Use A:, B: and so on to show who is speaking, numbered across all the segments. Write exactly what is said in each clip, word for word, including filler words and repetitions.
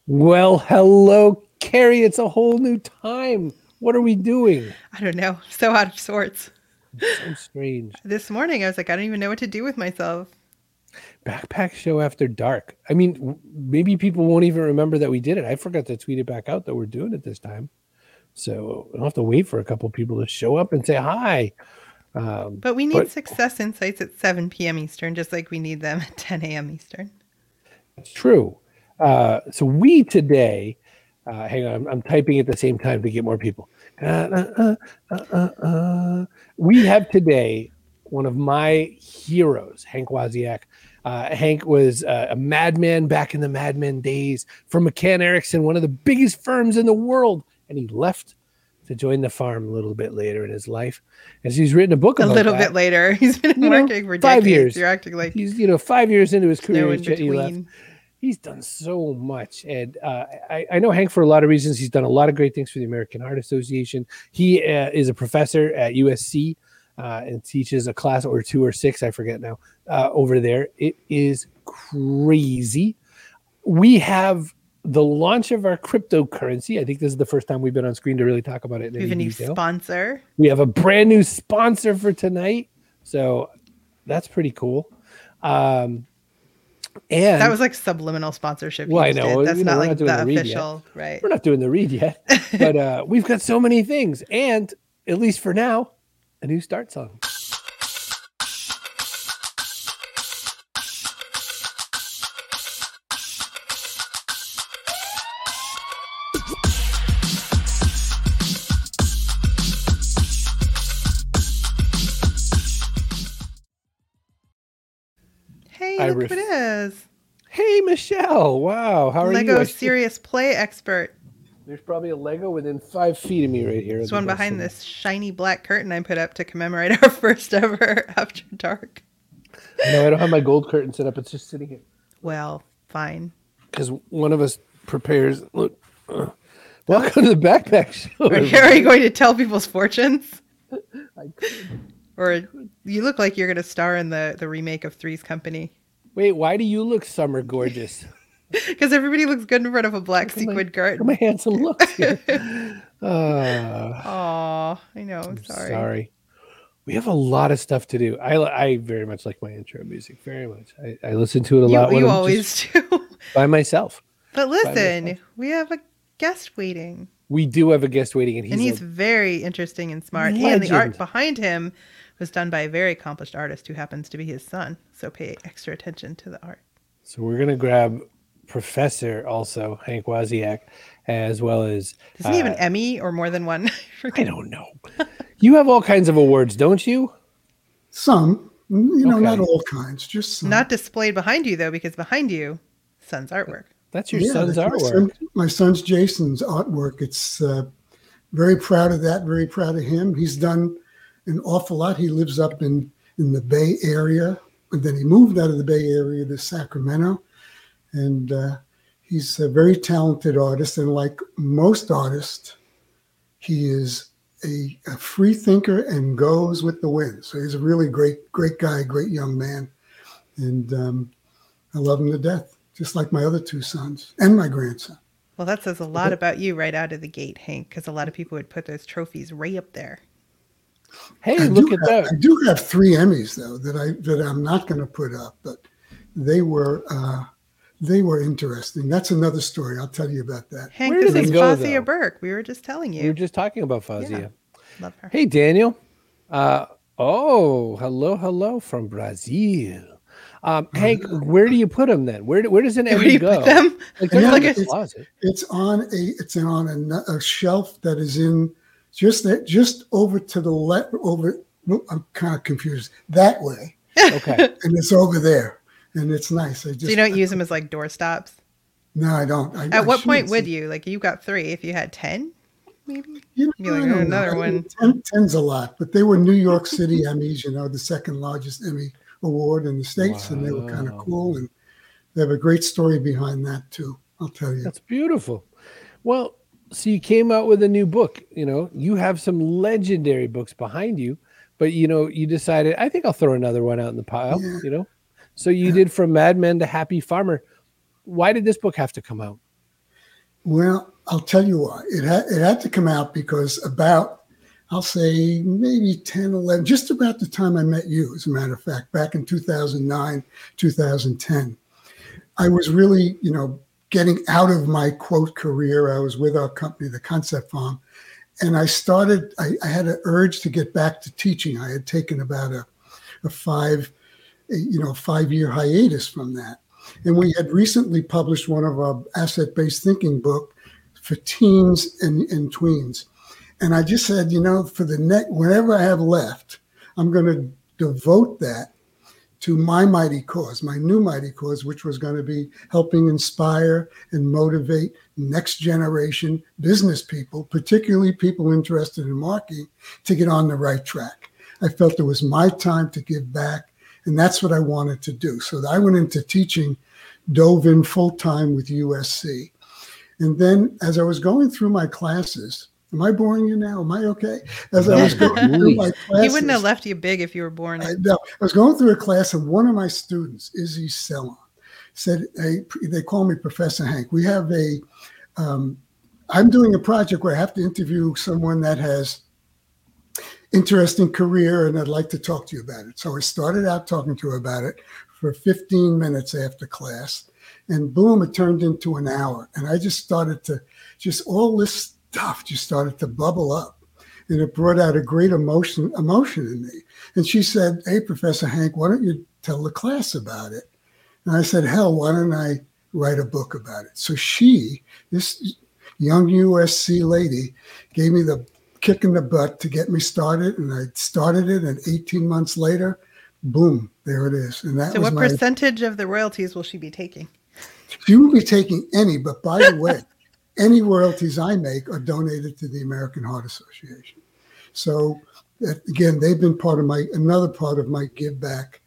A: Well, hello, Carrie. It's a whole new time. What are we doing?
B: I don't know. So out of sorts.
A: It's so strange.
B: This morning, I was like, I don't even know what to do with myself.
A: Backpack show after dark. I mean, maybe people won't even remember that we did it. I forgot to tweet it back out that we're doing it this time. So I'll have to wait for a couple people to show up and say hi.
B: Um, but we need but, Success Insights at seven p.m. Eastern, just like we need them at ten a.m. Eastern.
A: That's true. Uh, so we today, uh, hang on, I'm, I'm typing at the same time to get more people. Uh, uh, uh, uh, uh. We have today one of my heroes, Hank Wozniak. Uh, Hank was uh, a madman back in the madman days for McCann Erickson, one of the biggest firms in the world. And he left to join the farm a little bit later in his life. And so he's written a book about
B: A little
A: that.
B: bit later. He's been
A: you
B: working
A: know,
B: for
A: five
B: decades.
A: years.
B: You're acting like
A: he's, you know, five years into his career.
B: in
A: He left. He's done so much. And uh, I, I know Hank for a lot of reasons. He's done a lot of great things for the American Heart Association. He uh, is a professor at U S C uh, and teaches a class or two or six, I forget now, uh, over there. It is crazy. We have the launch of our cryptocurrency. I think this is the first time we've been on screen to really talk about it in
B: we have
A: any
B: a new
A: detail.
B: sponsor.
A: We have a brand new sponsor for tonight. So that's pretty cool. Um, And
B: that was like subliminal sponsorship.
A: Well, I know.
B: Did. That's
A: you
B: not
A: know,
B: like
A: not
B: the, the official,
A: yet.
B: right?
A: We're not doing the read yet, but uh, we've got so many things. And at least for now, a new start song.
B: Hey, look ref- what it is.
A: Hey, Michelle. Wow. How are
B: Lego
A: you?
B: Lego Serious Play Expert.
A: There's probably a Lego within five feet of me right here.
B: There's one behind this shiny black curtain I put up to commemorate our first ever After Dark.
A: No, I don't have my gold curtain set up. It's just sitting here.
B: Well, fine.
A: Because one of us prepares. Look. Uh, welcome to the Backpack Show.
B: Are you, are you going to tell people's fortunes? I could. Or you look like you're going to star in the, the remake of Three's Company.
A: Wait, why do you look summer gorgeous?
B: Because everybody looks good in front of a black sequin
A: my,
B: curtain.
A: My handsome looks here. uh,
B: Aw, I know. I'm sorry.
A: Sorry. We have a lot of stuff to do. I, I very much like my intro music. Very much. I, I listen to it a
B: you,
A: lot.
B: You
A: when
B: always do.
A: By myself.
B: But listen, myself. We have a guest waiting.
A: We do have a guest waiting. And he's,
B: and he's
A: a
B: very interesting and smart.
A: legend.
B: And the art behind him was done by a very accomplished artist who happens to be his son. So pay extra attention to the art.
A: So we're going to grab Professor also, Hank Wozniak, as well as...
B: Doesn't uh, he have an Emmy or more than one?
A: I don't know. You have all kinds of awards, don't you?
C: Some. You know, okay. Not all kinds, just some.
B: Not displayed behind you, though, because behind you, son's artwork.
A: That's your
C: yeah,
A: son's
C: that's
A: artwork.
C: My, son, my son's Jason's artwork. It's uh, very proud of that, very proud of him. He's done an awful lot. He lives up in, in the Bay Area, but then he moved out of the Bay Area to Sacramento. And uh, he's a very talented artist. And like most artists, he is a, a free thinker and goes with the wind. So he's a really great, great guy, great young man. And um, I love him to death, just like my other two sons and my grandson.
B: Well, that says a lot about you right out of the gate, Hank, because a lot of people would put those trophies right up there.
A: Hey,
C: I
A: look at
C: have,
A: that.
C: I do have three Emmys, though, that, I, that I'm not going to put up, but they were... Uh, They were interesting. That's another story. I'll tell you about that.
B: Hank,
A: Where
B: this
A: did
B: is
A: they go,
B: Fazia
A: though?
B: Burke. We were just telling you.
A: We were just talking about Fazia.
B: Yeah. Love her.
A: Hey, Daniel. Uh, oh, hello, hello from Brazil. Um, Hank, where do you put them then? Where do, where does an
B: Where do
A: Emmy
B: you
A: go?
B: put them?
A: Like,
C: Yeah,
A: like a
C: it's,
A: closet.
C: it's on a it's on a, a shelf that is in just that just over to the left. Over, I'm kind of confused that way.
A: Okay,
C: and it's over there, and it's nice. I just
B: So you don't use them as like door stops?
C: No, I don't. I,
B: At
C: I
B: what point
C: shouldn't
B: would
C: say-
B: you? Like you got three. If you had ten, maybe?
C: You
B: Be
C: know,
B: like,
C: I don't
B: oh,
C: know.
B: another
C: I mean,
B: one.
C: ten, ten's a lot, but they were New York City Emmys, you know, the second largest Emmy award in the States, and they were kind of
A: Wow.
C: cool. And they have a great story behind that, too. I'll tell you.
A: That's beautiful. Well, so you came out with a new book. You know, you have some legendary books behind you, but you know, you decided, I think I'll throw another one out in the pile.
C: Yeah.
A: You know, so you did From Madman to Happy Farmer. Why did this book have to come out?
C: Well, I'll tell you why. It had it had to come out because about, I'll say maybe ten, eleven, just about the time I met you, as a matter of fact, back in two thousand nine, two thousand ten, I was really, you know, getting out of my quote career. I was with our company, the Concept Farm, and I started, I, I had an urge to get back to teaching. I had taken about a, a five, a, you know, five year hiatus from that. And we had recently published one of our asset-based thinking book for teens and, and tweens. And I just said, you know, for the next, whatever I have left, I'm going to devote that to my mighty cause, my new mighty cause, which was going to be helping inspire and motivate next generation business people, particularly people interested in marketing, to get on the right track. I felt it was my time to give back, and that's what I wanted to do. So I went into teaching, dove in full time with U S C. And then as I was going through my classes, am I boring you now? Am I okay? As I was going through my classes.
B: He wouldn't have left you big if you were born.
C: I, no, I was going through a class, and one of my students, Izzy Sellon, said, hey, they call me Professor Hank. We have a, um, I'm doing a project where I have to interview someone that has interesting career, and I'd like to talk to you about it. So I started out talking to her about it for fifteen minutes after class, and boom, it turned into an hour. And I just started to, just all this stuff just started to bubble up, and it brought out a great emotion, emotion in me. And she said, hey, Professor Hank, why don't you tell the class about it? And I said, hell, why don't I write a book about it? So she, this young U S C lady, gave me the kick in the butt to get me started, and I started it, and eighteen months later, boom, there it is. And that
B: so
C: was
B: what
C: my,
B: percentage of the royalties will she be taking?
C: She will be taking any, but by the way, any royalties I make are donated to the American Heart Association. So that, again, they've been part of my, another part of my give back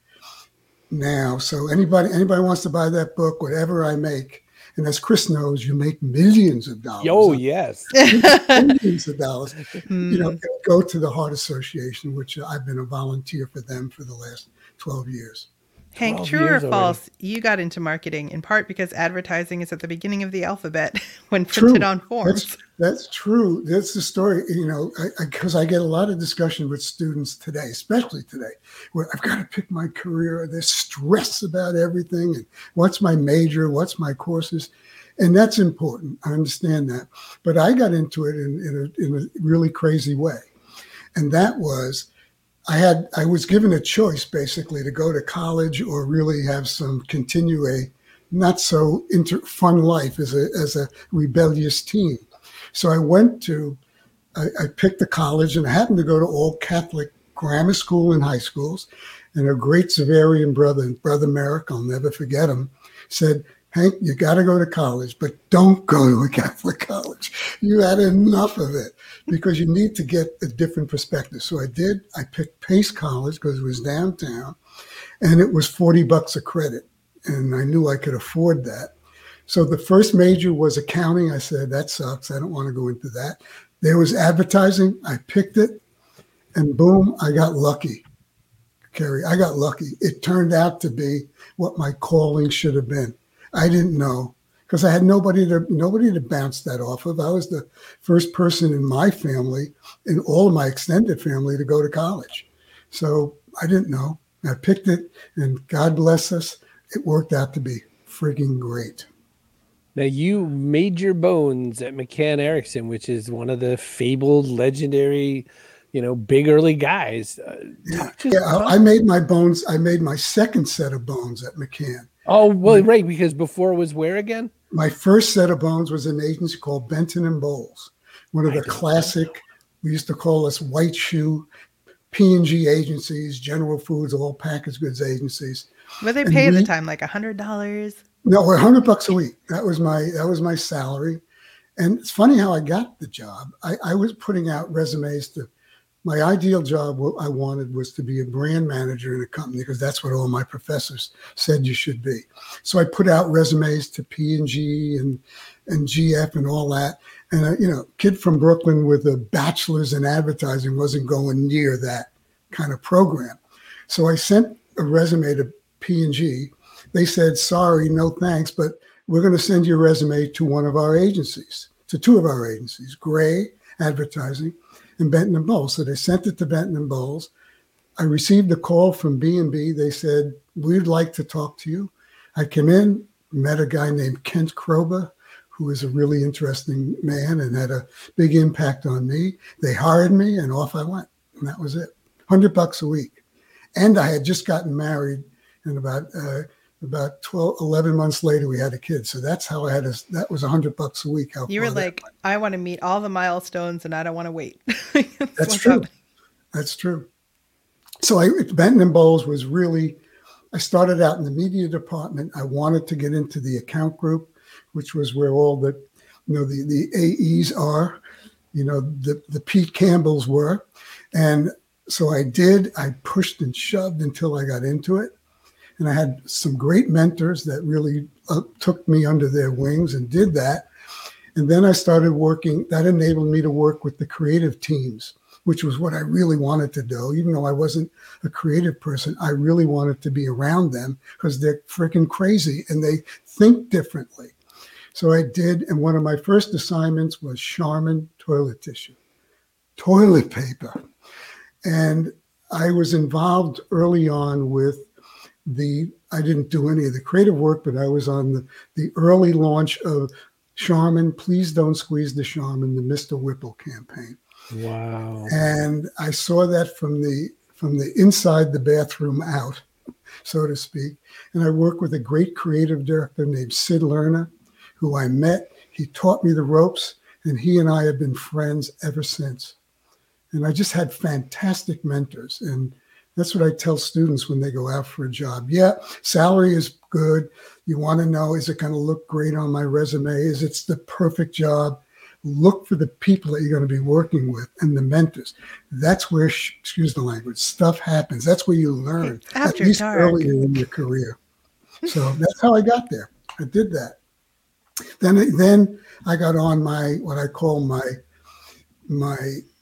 C: now. So anybody, anybody wants to buy that book, whatever I make, and as Chris knows, you make millions of dollars.
A: Oh, yes.
C: Millions of dollars.
B: Mm.
C: You know, go to the Heart Association, which I've been a volunteer for them for the last twelve years.
B: Hank, true or false, already. You got into marketing in part because advertising is at the beginning of the alphabet when printed true. on forms.
C: That's, that's true. That's the story, you know, because I, I, I get a lot of discussion with students today, especially today, where I've got to pick my career. There's stress about everything. And what's my major? What's my courses? And that's important. I understand that. But I got into it in, in, a, in a really crazy way. And that was, I had I was given a choice basically to go to college or really have some continue a not so inter, fun life as a as a rebellious teen. So I went to I, I picked the college, and I happened to go to all Catholic grammar school and high schools. And a great Xaverian brother, Brother Merrick, I'll never forget him, said, Hank, you got to go to college, but don't go to a Catholic college. You had enough of it because you need to get a different perspective. So I did. I picked Pace College because it was downtown, and it was forty bucks a credit, and I knew I could afford that. So the first major was accounting. I said, that sucks. I don't want to go into that. There was advertising. I picked it, and boom, I got lucky. Kerry, I got lucky. It turned out to be what my calling should have been. I didn't know because I had nobody to nobody to bounce that off of. I was the first person in my family, in all of my extended family, to go to college. So I didn't know. I picked it, and God bless us, it worked out to be frigging great.
A: Now, you made your bones at McCann Erickson, which is one of the fabled, legendary, you know, big early guys. Uh,
C: yeah, yeah I, I made my bones. I made my second set of bones at McCann.
A: Oh, well, right, because before was where again?
C: My first set of bones was an agency called Benton and Bowles, one of the classic, we used to call us white shoe, P and G agencies, General Foods, all packaged goods agencies.
B: What did they pay at the time, like one hundred dollars?
C: No, one hundred bucks a week. That was my that was my salary. And it's funny how I got the job. I, I was putting out resumes to, my ideal job, what I wanted was to be a brand manager in a company because that's what all my professors said you should be. So I put out resumes to P and G and, and G F and all that. And, uh, you know, kid from Brooklyn with a bachelor's in advertising wasn't going near that kind of program. So I sent a resume to P and G. They said, sorry, no thanks, but we're going to send your resume to one of our agencies, to two of our agencies, Gray Advertising and Benton and Bowles. So they sent it to Benton and Bowles. I received a call from B and B. They said, we'd like to talk to you. I came in, met a guy named Kent Krober, who is a really interesting man and had a big impact on me. They hired me and off I went. And that was it. one hundred bucks a week. And I had just gotten married, and about uh, about twelve, eleven months later, we had a kid. So that's how I had a, that was one hundred bucks a week.
B: You were like, I want to meet all the milestones and I don't want to wait.
C: That's, that's true. Up. That's true. So I, Benton and Bowles was really, I started out in the media department. I wanted to get into the account group, which was where all the, you know, the, the A Es are, you know, the, the Pete Campbells were. And so I did, I pushed and shoved until I got into it. And I had some great mentors that really uh, took me under their wings and did that. And then I started working, that enabled me to work with the creative teams, which was what I really wanted to do. Even though I wasn't a creative person, I really wanted to be around them because they're freaking crazy and they think differently. So I did. And one of my first assignments was Charmin toilet tissue, toilet paper. And I was involved early on with the, I didn't do any of the creative work, but I was on the, the early launch of Charmin, Please Don't Squeeze the Charmin, the Mister Whipple campaign.
A: Wow.
C: And I saw that from the, from the inside the bathroom out, so to speak. And I worked with a great creative director named Sid Lerner, who I met. He taught me the ropes, and he and I have been friends ever since. And I just had fantastic mentors. And that's what I tell students when they go out for a job. Yeah, salary is good. You want to know, is it going to look great on my resume? Is it the perfect job? Look for the people that you're going to be working with and the mentors. That's where, excuse the language, stuff happens. That's where you learn,
B: After
C: at least
B: dark.
C: earlier in your career. So that's how I got there. I did that. Then, then I got on my, what I call my, my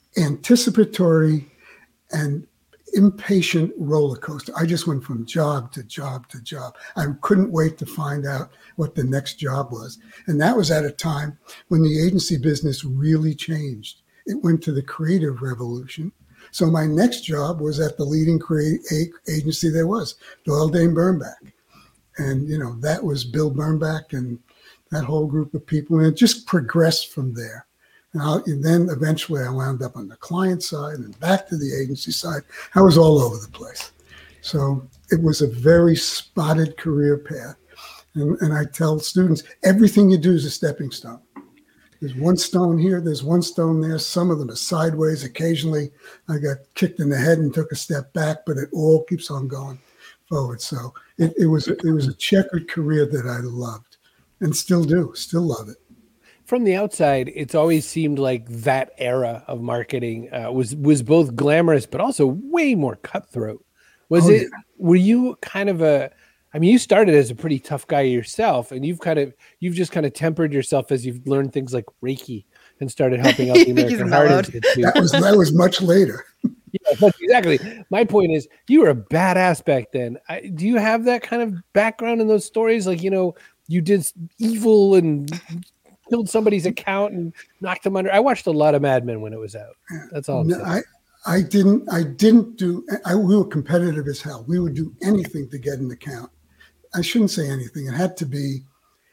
C: anticipatory and impatient roller coaster. I just went from job to job to job. I couldn't wait to find out what the next job was. And that was at a time when the agency business really changed. It went to the creative revolution. So my next job was at the leading creative agency there was, Doyle Dane Bernbach. And, you know, that was Bill Bernbach and that whole group of people. And it just progressed from there. And, I, and then eventually I wound up on the client side and back to the agency side. I was all over the place. So it was a very spotted career path. And, and I tell students, everything you do is a stepping stone. There's one stone here, there's one stone there. Some of them are sideways. Occasionally I got kicked in the head and took a step back, but it all keeps on going forward. So it, it was it was a checkered career that I loved and still do, still love it.
A: From the outside, it's always seemed like that era of marketing uh, was was both glamorous, but also way more cutthroat. Was
C: Oh,
A: it?
C: yeah.
A: Were you kind of a? I mean, you started as a pretty tough guy yourself, and you've kind of you've just kind of tempered yourself as you've learned things like Reiki and started helping out the
B: He's
A: American Heart
B: mellowed.
A: Institute.
C: That was that was much later.
A: Yeah, but exactly. My point is, you were a badass back then. I, do you have that kind of background in those stories? Like, you know, you did evil and killed somebody's account and knocked them under. I watched a lot of Mad Men when it was out. That's all I'm
C: No,
A: saying.
C: I I didn't I didn't do I we were competitive as hell. We would do anything to get an account. I shouldn't say anything. It had to be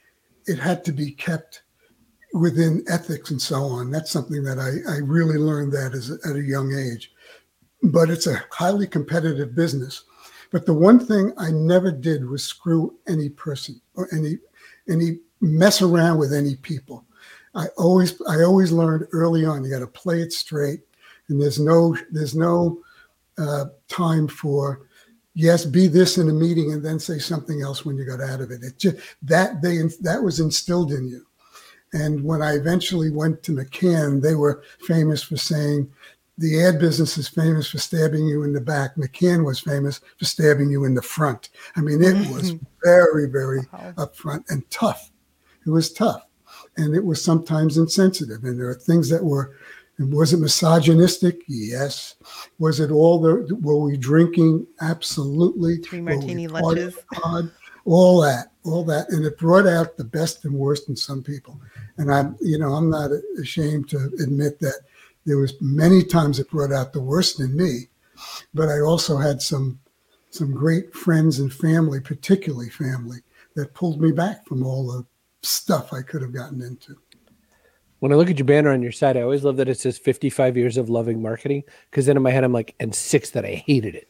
C: it had to be kept within ethics and so on. That's something that I, I really learned that as a, at a young age. But it's a highly competitive business. But the one thing I never did was screw any person or any any mess around with any people. I always I always learned early on, you got to play it straight. And there's no there's no uh, time for, yes, be this in a meeting and then say something else when you got out of it. It just that they that was instilled in you. And when I eventually went to McCann, they were famous for saying, the ad business is famous for stabbing you in the back. McCann was famous for stabbing you in the front. I mean, it was very, very
B: Wow.
C: upfront and tough. It was tough. And it was sometimes insensitive. And there are things that were, was it misogynistic? Yes. Was it all the, were we drinking? Absolutely.
B: Three
C: Were we
B: martini
C: partying
B: lunches.
C: hard? All that, all that, and it brought out the best and worst in some people. And I'm, you know, I'm not ashamed to admit that there was many times it brought out the worst in me, but I also had some some great friends and family, particularly family, that pulled me back from all the stuff I could have gotten into.
A: When I look at your banner on your side, I always love that it says fifty-five years of loving marketing, because then in my head, I'm like, and six that I hated it.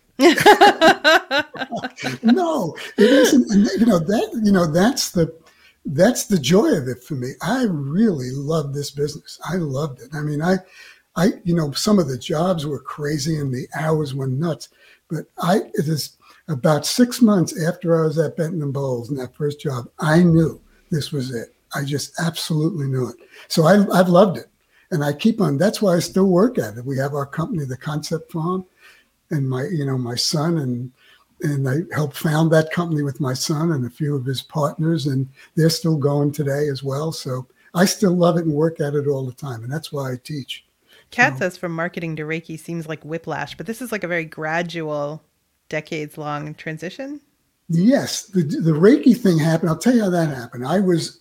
C: No, it isn't. And, you know, that, you know, that's the, that's the joy of it for me. I really love this business. I loved it. I mean, I, I, you know, some of the jobs were crazy and the hours were nuts, but I, it is about six months after I was at Benton and Bowles in that first job, I knew this was it. I just absolutely knew it. So I, I've loved it, and I keep on. That's why I still work at it. We have our company, the Concept Farm, and my, you know, my son, and and I helped found that company with my son and a few of his partners, and they're still going today as well. So I still love it and work at it all the time, and that's why I teach.
B: Kat
C: So,
B: says from marketing to Reiki seems like whiplash, but this is like a very gradual, decades-long transition.
C: yes, the the Reiki thing happened. I'll tell you how that happened. I was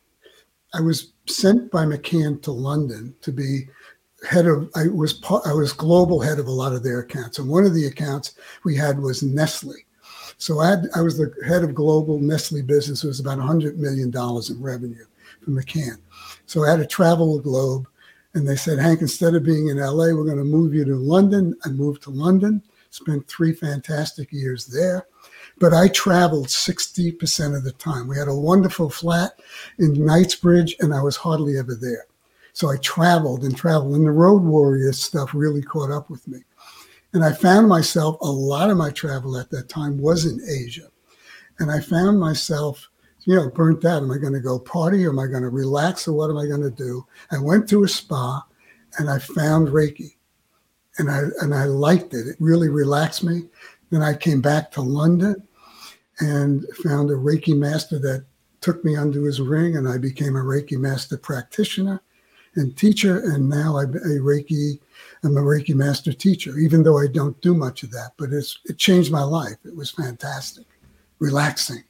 C: I was sent by McCann to London to be head of, I was part, I was global head of a lot of their accounts. And one of the accounts we had was Nestle. So I had, I was the head of global Nestle business. It was about one hundred million dollars in revenue for McCann. So I had to travel the globe, and they said, Hank, instead of being in L A, we're going to move you to London. I moved to London, spent three fantastic years there. But I traveled sixty percent of the time. We had a wonderful flat in Knightsbridge, and I was hardly ever there. So I traveled and traveled, and the road warrior stuff really caught up with me. And I found myself, a lot of my travel at that time was in Asia. And I found myself, you know, burnt out. Am I going to go party? Or am I going to relax? Or what am I going to do? I went to a spa, and I found Reiki. And I, and I liked it. It really relaxed me. Then I came back to London and found a Reiki master that took me under his wing, and I became a Reiki master practitioner and teacher. And now I'm a Reiki, I'm a Reiki master teacher, even though I don't do much of that. But it's it changed my life. It was fantastic, relaxing,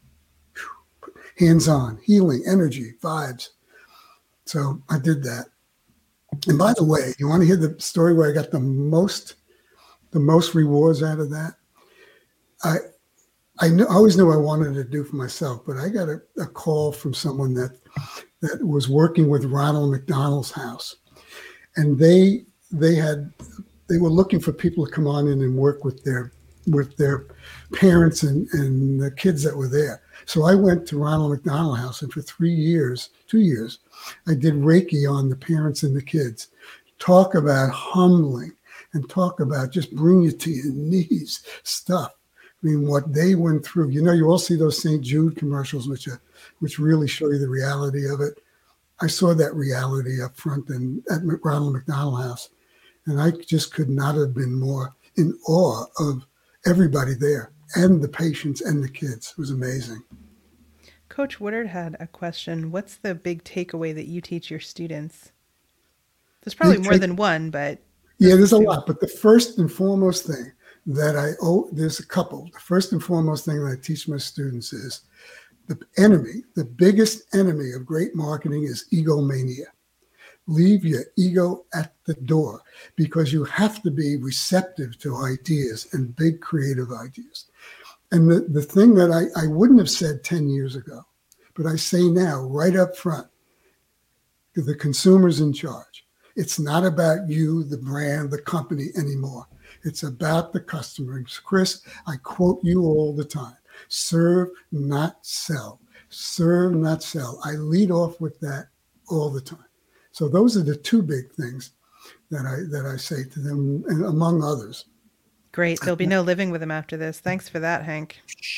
C: hands-on, healing, energy, vibes. So I did that. And by the way, you want to hear the story where I got the most, the most rewards out of that? I I, knew, I always knew I wanted to do for myself, but I got a, a call from someone that that was working with Ronald McDonald's house, and they they had they were looking for people to come on in and work with their with their parents and, and the kids that were there. So I went to Ronald McDonald House, and for three years, two years, I did Reiki on the parents and the kids. Talk about humbling, and talk about just bring you to your knees stuff. I mean, what they went through. You know, you all see those Saint Jude commercials, which are, which really show you the reality of it. I saw that reality up front in, at Ronald McDonald House, and I just could not have been more in awe of everybody there, and the patients and the kids. It was amazing.
B: Coach Woodard had a question. What's the big takeaway that you teach your students? There's probably
C: Big
B: more
C: take-
B: than one, but
C: Yeah, there's a lot. But the first and foremost thing that I owe, there's a couple. The first and foremost thing that I teach my students is the enemy, the biggest enemy of great marketing is egomania. Leave your ego at the door, because you have to be receptive to ideas and big creative ideas. And the, the thing that I, I wouldn't have said ten years ago, but I say now right up front, the consumer's in charge. It's not about you, the brand, the company anymore. It's about the customer. And Chris, I quote you all the time: serve, not sell. Serve, not sell. I lead off with that all the time. So those are the two big things that I that I say to them, and among others.
B: great. There'll be no living with him after this. Thanks for that, Hank.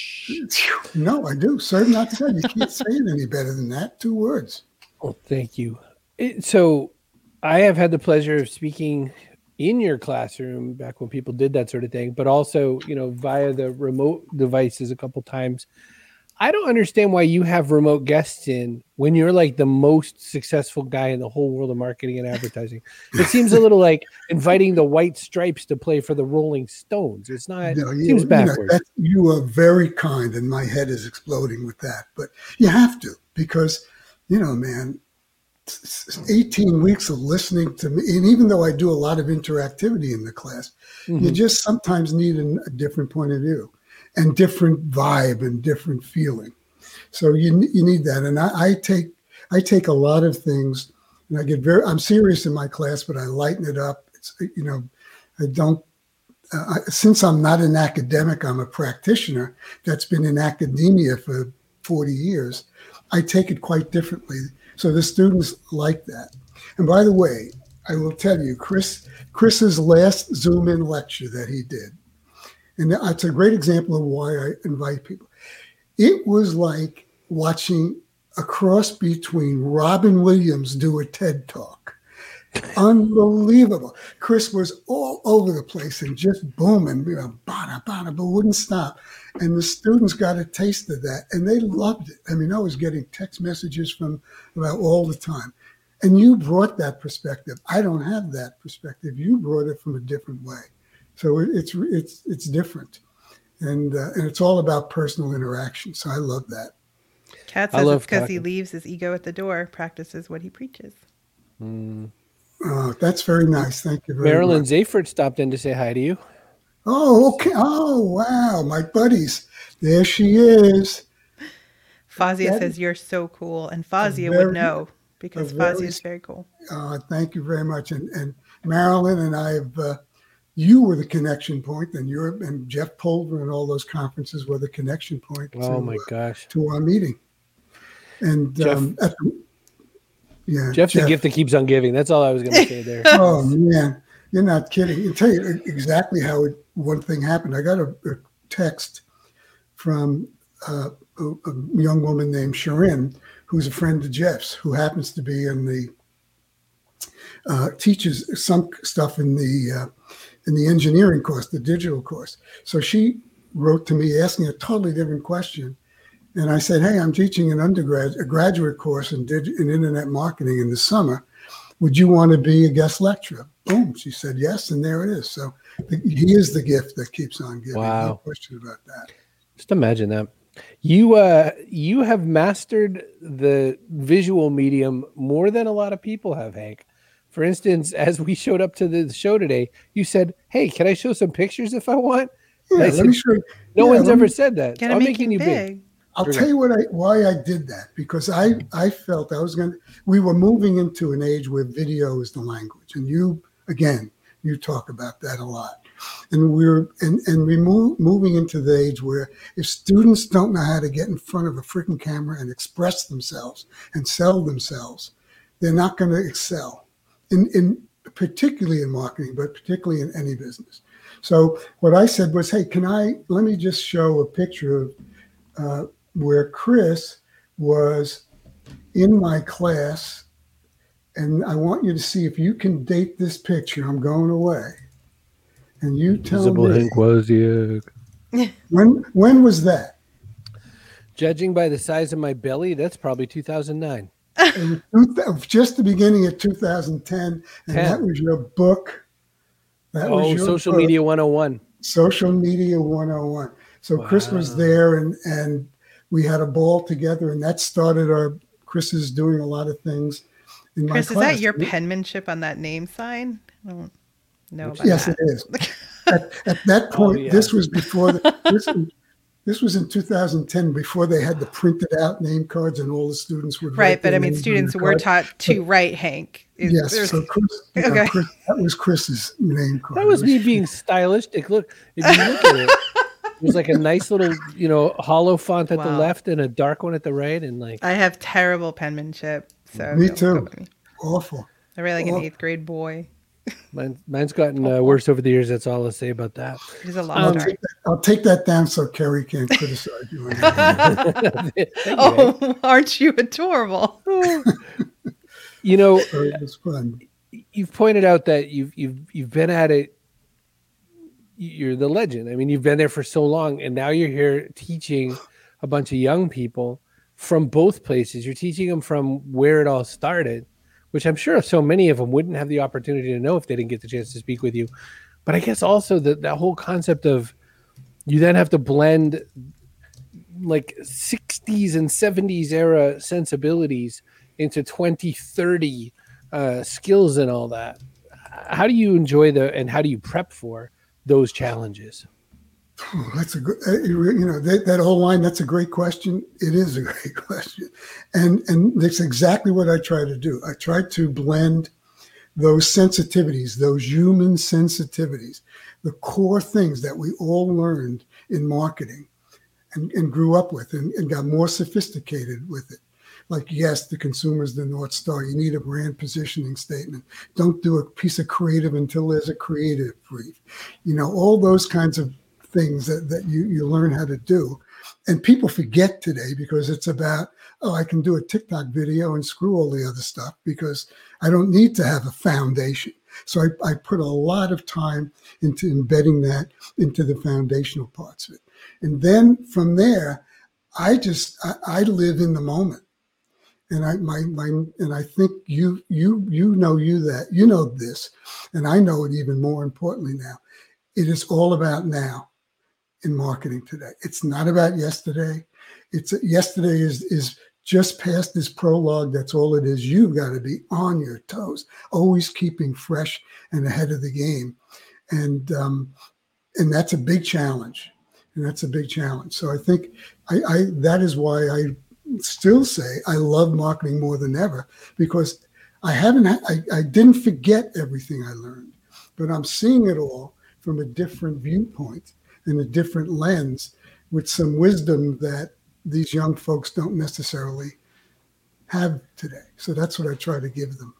C: No, I do. Serve, not sell. You can't say it any better than that. Two words.
A: Well, thank you. It, so I have had the pleasure of speaking in your classroom back when people did that sort of thing, but also, you know, via the remote devices a couple times. I don't understand why you have remote guests in when you're like the most successful guy in the whole world of marketing and advertising. It seems a little like inviting the White Stripes to play for the Rolling Stones. It's not,
C: No,
A: it
C: you,
A: seems
C: you know,
A: backwards.
C: that, you are very kind, and my head is exploding with that. But you have to, because, you know, man, eighteen weeks of listening to me, and even though I do a lot of interactivity in the class, mm-hmm. you just sometimes need a, a different point of view and different vibe and different feeling. So you you need that. And I, I take I take a lot of things, and I get very I'm serious in my class, but I lighten it up. It's, you know, I don't uh, I, since I'm not an academic, I'm a practitioner that's been in academia for forty years. I take it quite differently. So the students like that. And by the way, I will tell you, Chris Chris's last Zoom in lecture that he did, and it's a great example of why I invite people. It was like watching a cross between Robin Williams do a TED Talk. Unbelievable. Chris was all over the place and just booming, you know, bada, bada, but wouldn't stop. And the students got a taste of that, and they loved it. I mean, I was getting text messages from about all the time. And you brought that perspective. I don't have that perspective. You brought it from a different way. So it's it's it's different. And uh, and it's all about personal interaction. So I love that.
B: Kat says it's because he leaves his ego at the door, practices what he preaches.
A: Mm.
C: Oh, that's very nice. Thank you very
A: Marilyn
C: much.
A: Zayford stopped in to say hi to you.
C: Oh, okay. Oh, wow. My buddies. There she is.
B: Fazia
C: that
B: says you're so cool. And Fazia
C: very,
B: would know because Fazia is very cool.
C: Uh, thank you very much. And, and Marilyn and I have, uh, you were the connection point, and you're, and Jeff Pulver and all those conferences were the connection point.
A: Oh,
C: to,
A: my gosh.
C: Uh, to our meeting. And
A: Jeff,
C: um, at the, yeah,
A: Jeff's
C: Jeff.
A: the gift that keeps on giving. That's all I was going to say there.
C: Oh, man. You're not kidding. I'll tell you exactly how it, one thing happened. I got a, a text from uh, a, a young woman named Sharon, who's a friend of Jeff's, who happens to be in the, uh, teaches some stuff in the, uh, in the engineering course, the digital course. So she wrote to me asking a totally different question. And I said, hey, I'm teaching an undergrad, a graduate course in, dig, in internet marketing in the summer. Would you want to be a guest lecturer? Boom. She said yes, and there it is. So the, he is the gift that keeps on giving.
A: Wow.
C: No question about that.
A: Just imagine that. You uh, you have mastered the visual medium more than a lot of people have, Hank. For instance, as we showed up to the show today, you said, hey, can I show some pictures if I want?
C: Yeah, let
A: said,
C: me show you.
A: No
C: yeah,
A: one's ever
C: me,
A: said that.
B: Gotta
A: I'm
B: make
A: making you big.
B: big.
C: I'll tell you what I why I did that, because I, I felt I was going to, we were moving into an age where video is the language. And you, again, you talk about that a lot. And we're, and, and we move, moving into the age where if students don't know how to get in front of a freaking camera and express themselves and sell themselves, they're not going to excel in, in particularly in marketing, but particularly in any business. So what I said was, hey, can I, let me just show a picture of, uh, where Chris was in my class, and I want you to see if you can date this picture. I'm going away, and you tell
A: Visible
C: me.
A: Hank Wozniak.
C: When when was that?
A: Judging by the size of my belly, that's probably two thousand nine.
C: Just the beginning of two thousand ten, and
A: ten.
C: that was your book. That
A: oh,
C: was your
A: Social
C: book,
A: Media one oh one.
C: Social Media one oh one. So
A: Wow.
C: Chris was there, and and we had a ball together, and that started our. Chris is doing a lot of things in
B: Chris,
C: my class.
B: is that your penmanship on that name sign? I don't know about
C: yes,
B: that.
C: it is. at, at that point,
A: Oh, yeah.
C: this was before the, this, was, this was in two thousand ten, before they had the printed out name cards and all the students would
B: Right,
C: write
B: but
C: their
B: I mean,
C: names on
B: students
C: the
B: were
C: card.
B: taught to write Hank. Is-
C: Yes,
B: there's-
C: so Chris, you know,
B: Okay.
C: Chris, that was Chris's name card.
A: That was
C: It
A: me being stylistic. Look, if you look at it, there's like a nice little, you know, hollow font at the
B: Wow.
A: left and a dark one at the right, and like
B: I have terrible penmanship. So
C: Me
B: don't
C: too.
B: go with me.
C: awful.
B: I write like an
C: Oh.
B: eighth grade boy.
A: mine, mine's gotten uh, worse over the years. That's all I'll say about that.
B: It is a long
C: I'll,
A: Um,
B: story.
C: take that, I'll take that down so Kerry can't criticize you. on that.
A: Thank you, Hank.
B: Oh, aren't you adorable?
A: You know,
C: So it was fun.
A: you've pointed out that you've you've you've been at it. You're the legend. I mean, you've been there for so long, and now you're here teaching a bunch of young people from both places. You're teaching them from where it all started, which I'm sure so many of them wouldn't have the opportunity to know if they didn't get the chance to speak with you. But I guess also that that whole concept of you then have to blend like sixties and seventies era sensibilities into twenty thirty uh, skills and all that. How do you enjoy the, and how do you prep for those challenges?
C: Oh, that's a good, you know, that, that whole line, that's a great question. It is a great question. And, and that's exactly what I try to do. I try to blend those sensitivities, those human sensitivities, the core things that we all learned in marketing and, and grew up with and, and got more sophisticated with it. Like, yes, the consumer's the North Star. You need a brand positioning statement. Don't do a piece of creative until there's a creative brief. You know, all those kinds of things that, that you, you learn how to do. And people forget today because it's about, oh, I can do a TikTok video and screw all the other stuff because I don't need to have a foundation. So I, I put a lot of time into embedding that into the foundational parts of it. And then from there, I just, I, I live in the moment. And I, my, my, and I think you, you, you know, you that you know this, and I know it even more importantly now. It is all about now in marketing today. It's not about yesterday. It's yesterday is is just past this prologue. That's all it is. You've got to be on your toes, always keeping fresh and ahead of the game, and um, and that's a big challenge. And that's a big challenge. So I think I, I that is why I still say I love marketing more than ever, because I haven't, I, I didn't forget everything I learned, but I'm seeing it all from a different viewpoint and a different lens with some wisdom that these young folks don't necessarily have today. So that's what I try to give them.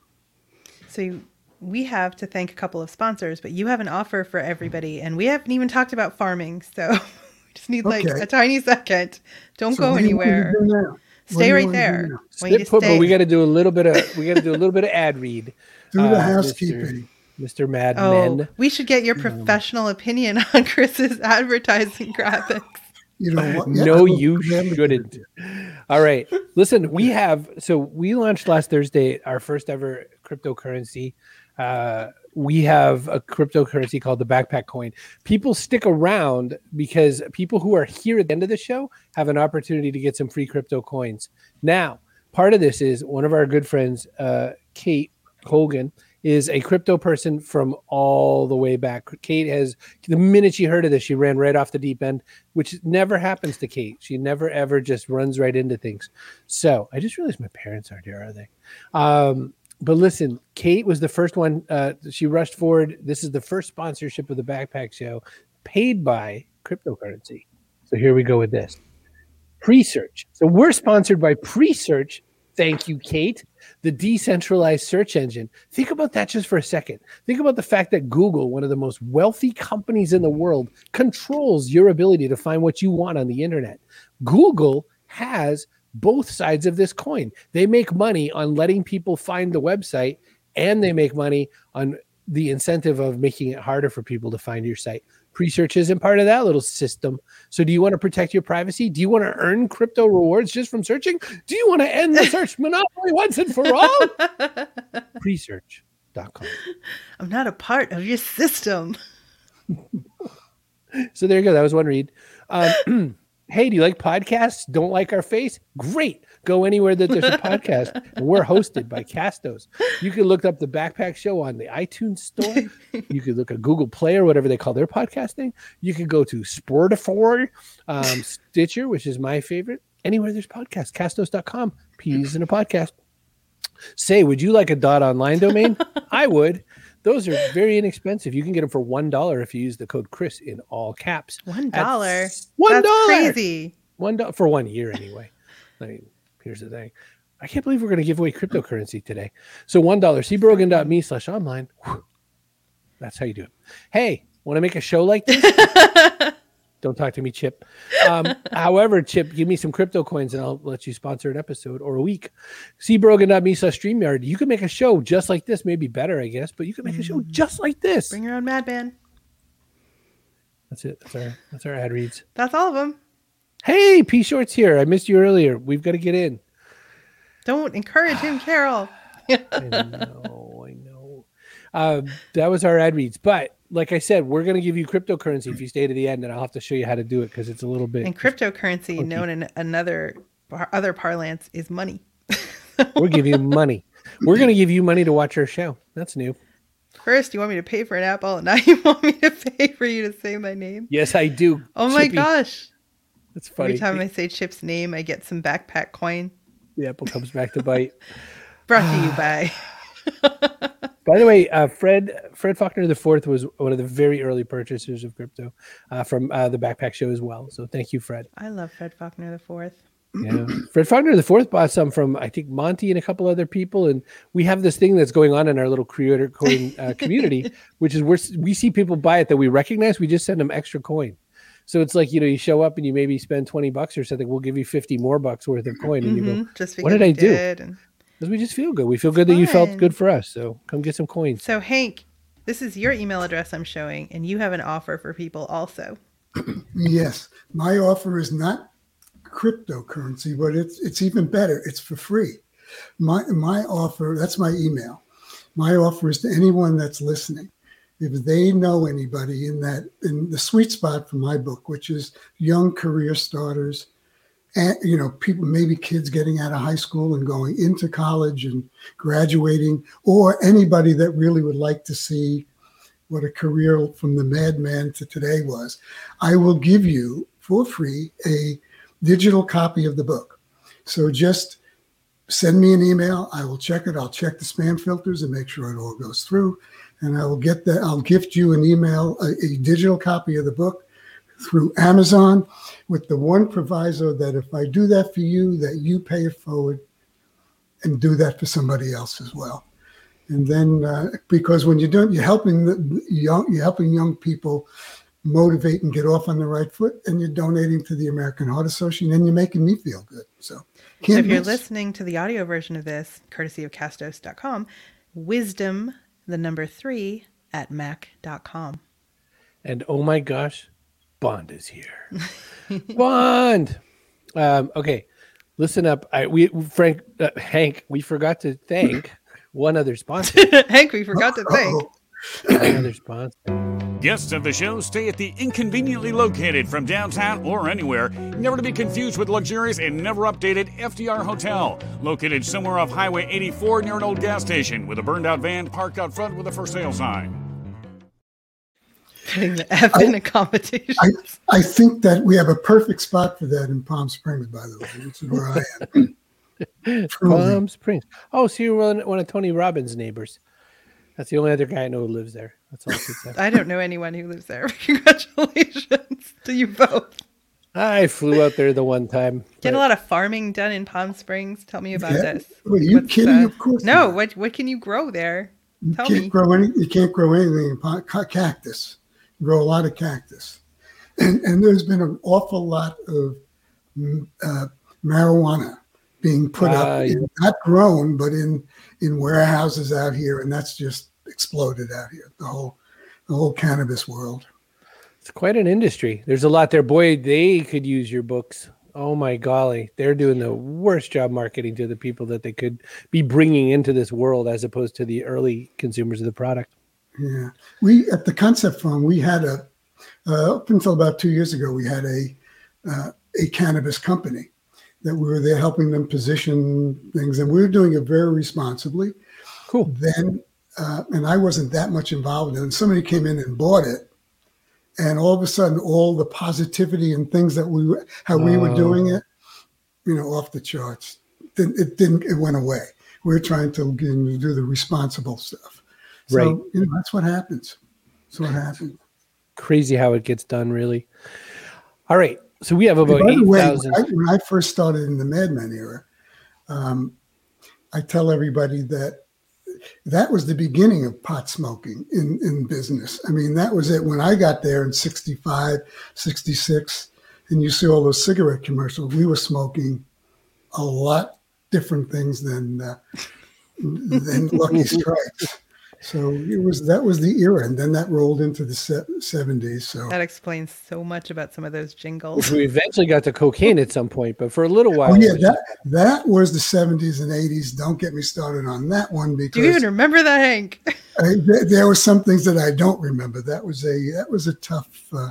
B: So we have to thank a couple of sponsors, but you have an offer for everybody, and we haven't even talked about farming. So we just need like
C: Okay.
B: a tiny second. Don't
C: So
B: go
C: what do you want me to
B: anywhere.
C: do now? What do
B: Stay
C: you
B: right
C: want me to do
B: there.
C: now?
B: Want you to
A: Stay put, but
B: stay.
A: we got to do a little bit of we got to do a little bit of ad read.
C: Do the
A: Uh,
C: housekeeping.
A: Mister Mister Mad
B: Oh,
A: Men.
B: we should get your professional opinion on Chris's advertising graphics.
C: You know what? Yeah, I
A: No,
C: will
A: you
C: gladly
A: shouldn't.
C: do it.
A: All right. Listen, we have, so we launched last Thursday our first ever cryptocurrency. Uh, we have a cryptocurrency called the Backpack Coin. People stick around because people who are here at the end of the show have an opportunity to get some free crypto coins. Now, part of this is one of our good friends, uh, Kate Hogan, is a crypto person from all the way back. Kate has, the minute she heard of this, she ran right off the deep end, which never happens to Kate. She never, ever just runs right into things. So I just realized my parents aren't here, are they? Um, but listen, Kate was the first one. Uh, she rushed forward. This is the first sponsorship of the Backpack Show paid by cryptocurrency. So here we go with this. Presearch. So we're sponsored by Presearch. Thank you, Kate. The decentralized search engine. Think about that just for a second. Think about the fact that Google, one of the most wealthy companies in the world, controls your ability to find what you want on the internet. Google has both sides of this coin. They make money on letting people find the website, and they make money on the incentive of making it harder for people to find your site. Presearch isn't part of that little system. So do you want to protect your privacy? Do you want to earn crypto rewards just from searching? Do you want to end the search monopoly once and for all? Presearch dot com.
B: I'm not a part of your system.
A: So there you go. That was one read. Um, hey, do you like podcasts? Don't like our face? Great. Go anywhere that there's a podcast. And we're hosted by Castos. You can look up the Backpack Show on the iTunes store. You could look at Google Play or whatever they call their podcasting. You can go to Spotify, um, Stitcher, which is my favorite. Anywhere there's podcasts, castos dot com. Peas in a podcast. Say, would you like a .online domain? I would. Those are very inexpensive. You can get them for one dollar if you use the code Chris in all caps.
B: One dollar.
A: That's one
B: That's
A: dollar.
B: crazy.
A: One dollar for one year anyway. I mean, here's the thing. I can't believe we're going to give away cryptocurrency today. So one dollar. cbrogan dot me slash online. That's how you do it. Hey, want to make a show like this? Don't talk to me, Chip. Um, however, Chip, give me some crypto coins and I'll let you sponsor an episode or a week. cbrogan dot me slash StreamYard. You can make a show just like this, maybe better, I guess, but you can make a show just like this.
B: Bring your own Madman.
A: That's it. That's our that's our ad reads.
B: That's all of them.
A: Hey, P Shorts here. I missed you earlier. We've got to get in.
B: Don't encourage him, Carol.
A: I know, I know. Uh, that was our ad reads. But like I said, we're going to give you cryptocurrency if you stay to the end, and I'll have to show you how to do it because it's a little bit.
B: And cryptocurrency, funky. Known in another other parlance, is money.
A: We'll give you money. We're going to give you money to watch our show. That's new.
B: First, you want me to pay for an apple, and now you want me to pay for you to say my name?
A: Yes, I do.
B: Oh my
A: Chippy.
B: gosh.
A: That's funny.
B: Every time I say Chip's name, I get some backpack coin.
A: The apple comes back to bite.
B: Brought to you by...
A: By the way, uh, Fred Fred Faulkner the Fourth was one of the very early purchasers of crypto uh, from uh, the Backpack Show as well. So thank you, Fred.
B: I love Fred Faulkner the Fourth.
A: Yeah, Fred Faulkner the Fourth bought some from I think Monty and a couple other people, and we have this thing that's going on in our little creator coin uh, community, which is where we see people buy it that we recognize. We just send them extra coin. So it's like, you know, you show up and you maybe spend twenty bucks or something. We'll give you fifty more bucks worth of coin, and mm-hmm. you go,
B: just
A: "What did I do?"
B: And...
A: Because we just feel good. We feel good that you felt good for us. So come get some coins.
B: So Hank, this is your email address I'm showing, and you have an offer for people also.
C: Yes. My offer is not cryptocurrency, but it's it's even better. It's for free. My my offer, that's my email. My offer is to anyone that's listening. If they know anybody in that, in the sweet spot for my book, which is young career starters, and, you know, people, maybe kids getting out of high school and going into college and graduating, or anybody that really would like to see what a career from the madman to today was, I will give you for free a digital copy of the book. So just send me an email. I will check it. I'll check the spam filters and make sure it all goes through. And I will get that. I'll gift you an email, a, a digital copy of the book through Amazon, with the one proviso that if I do that for you, that you pay it forward and do that for somebody else as well. And then, uh, because when you're doing, you're helping the young, you're helping young people motivate and get off on the right foot, and you're donating to the American Heart Association, and you're making me feel good. So,
B: so if you're miss. listening to the audio version of this, courtesy of castos dot com, wisdom, the number three at mac dot com.
A: And oh my gosh, Bond is here. Bond. Um, okay, listen up. I we Frank uh, Hank, we forgot to thank one other sponsor.
B: Hank, we forgot to thank
A: one other sponsor.
D: Guests of the show stay at the inconveniently located from downtown or anywhere, never to be confused with luxurious and never updated F D R Hotel, located somewhere off Highway eighty-four near an old gas station with a burned out van parked out front with a for sale sign.
B: Putting the F in accommodation.
C: I, I think that we have a perfect spot for that in Palm Springs, by the way, which is where I am.
A: Palm Springs. Oh, so you're one, one of Tony Robbins' neighbors. That's the only other guy I know who lives there. That's all I could say.
B: I don't know anyone who lives there. Congratulations to you both.
A: I flew out there the one time.
B: Get but... a lot of farming done in Palm Springs. Tell me about
C: yeah.
B: this.
C: Are you What's, kidding?
B: Uh,
C: of course.
B: No. Not. What What can you grow there?
C: You
B: Tell
C: can't
B: me.
C: grow any. You can't grow anything. Cactus. You grow a lot of cactus, and and there's been an awful lot of uh, marijuana being put uh, up, in, not grown, but in in warehouses out here, and that's just exploded out here. The whole the whole cannabis world.
A: It's quite an industry. There's a lot there. Boy, they could use your books. Oh my golly, they're doing the worst job marketing to the people that they could be bringing into this world, as opposed to the early consumers of the product.
C: Yeah, we at the Concept Farm, we had a uh, up until about two years ago, we had a uh, a cannabis company that we were there helping them position things, and we were doing it very responsibly.
A: Cool.
C: Then, uh, and I wasn't that much involved in it. Somebody came in and bought it, and all of a sudden, all the positivity and things that we were, how we were doing it, you know, off the charts. It, it didn't. It went away. We were trying to do the responsible stuff. So, right. You know, that's what happens. That's what happens.
A: Crazy how it gets done, really. All right. So we have about
C: hey,
A: eight thousand.
C: When, when I first started in the Mad Men era, um, I tell everybody that that was the beginning of pot smoking in, in business. I mean, that was it. When I got there in sixty-five, sixty-six, and you see all those cigarette commercials, we were smoking a lot different things than, uh, than Lucky Strikes. So it was that was the era, and then that rolled into the seventies. So
B: that explains so much about some of those jingles.
A: We eventually got to cocaine at some point, but for a little while.
C: Oh yeah, that that was the seventies and eighties. Don't get me started on that one because.
B: Do you even remember that, Hank?
C: I, there, there were some things that I don't remember. That was a that was a tough uh,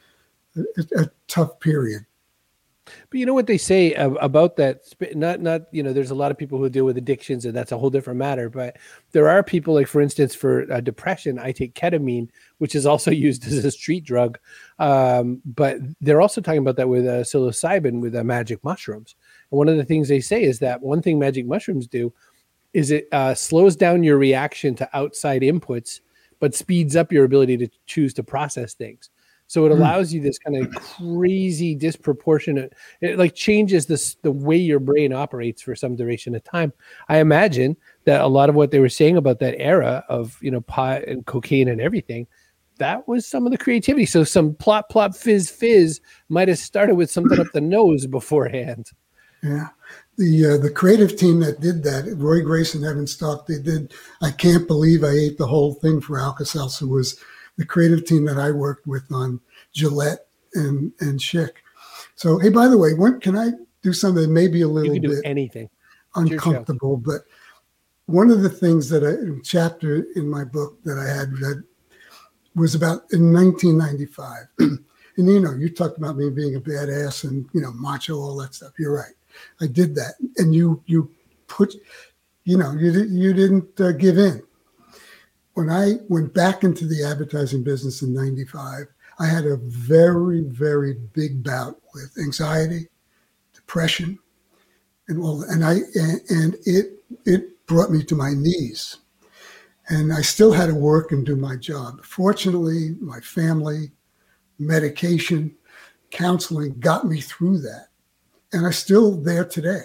C: a, a tough period.
A: But you know what they say about that? Not, not, you know, there's a lot of people who deal with addictions, and that's a whole different matter. But there are people, like, for instance, for uh, depression, I take ketamine, which is also used as a street drug. Um, but they're also talking about that with uh, psilocybin, with uh, magic mushrooms. And one of the things they say is that one thing magic mushrooms do is it uh, slows down your reaction to outside inputs, but speeds up your ability to choose to process things. So it allows you this kind of crazy disproportionate, it like changes this, the way your brain operates for some duration of time. I imagine that a lot of what they were saying about that era of, you know, pot and cocaine and everything, that was some of the creativity. So some plop, plop, fizz, fizz might have started with something up the nose beforehand.
C: Yeah. The uh, the creative team that did that, Roy Grace and Evan Stark, they did I Can't Believe I Ate the Whole Thing for Alka-Seltzer was the creative team that I worked with on Gillette and, and Schick. So, hey, by the way, when, can I do something that may be a little
A: you can do
C: bit
A: anything.
C: uncomfortable? But one of the things that I, chapter in my book that I had read was about in nineteen ninety-five. And, you know, you talked about me being a badass and, you know, macho, all that stuff. You're right. I did that. And you, you put, you know, you, you didn't uh, give in. When I went back into the advertising business in ninety-five, I had a very, very big bout with anxiety, depression, and all. And I and, and it it brought me to my knees, and I still had to work and do my job. Fortunately, my family, medication, counseling got me through that, and I'm still there today.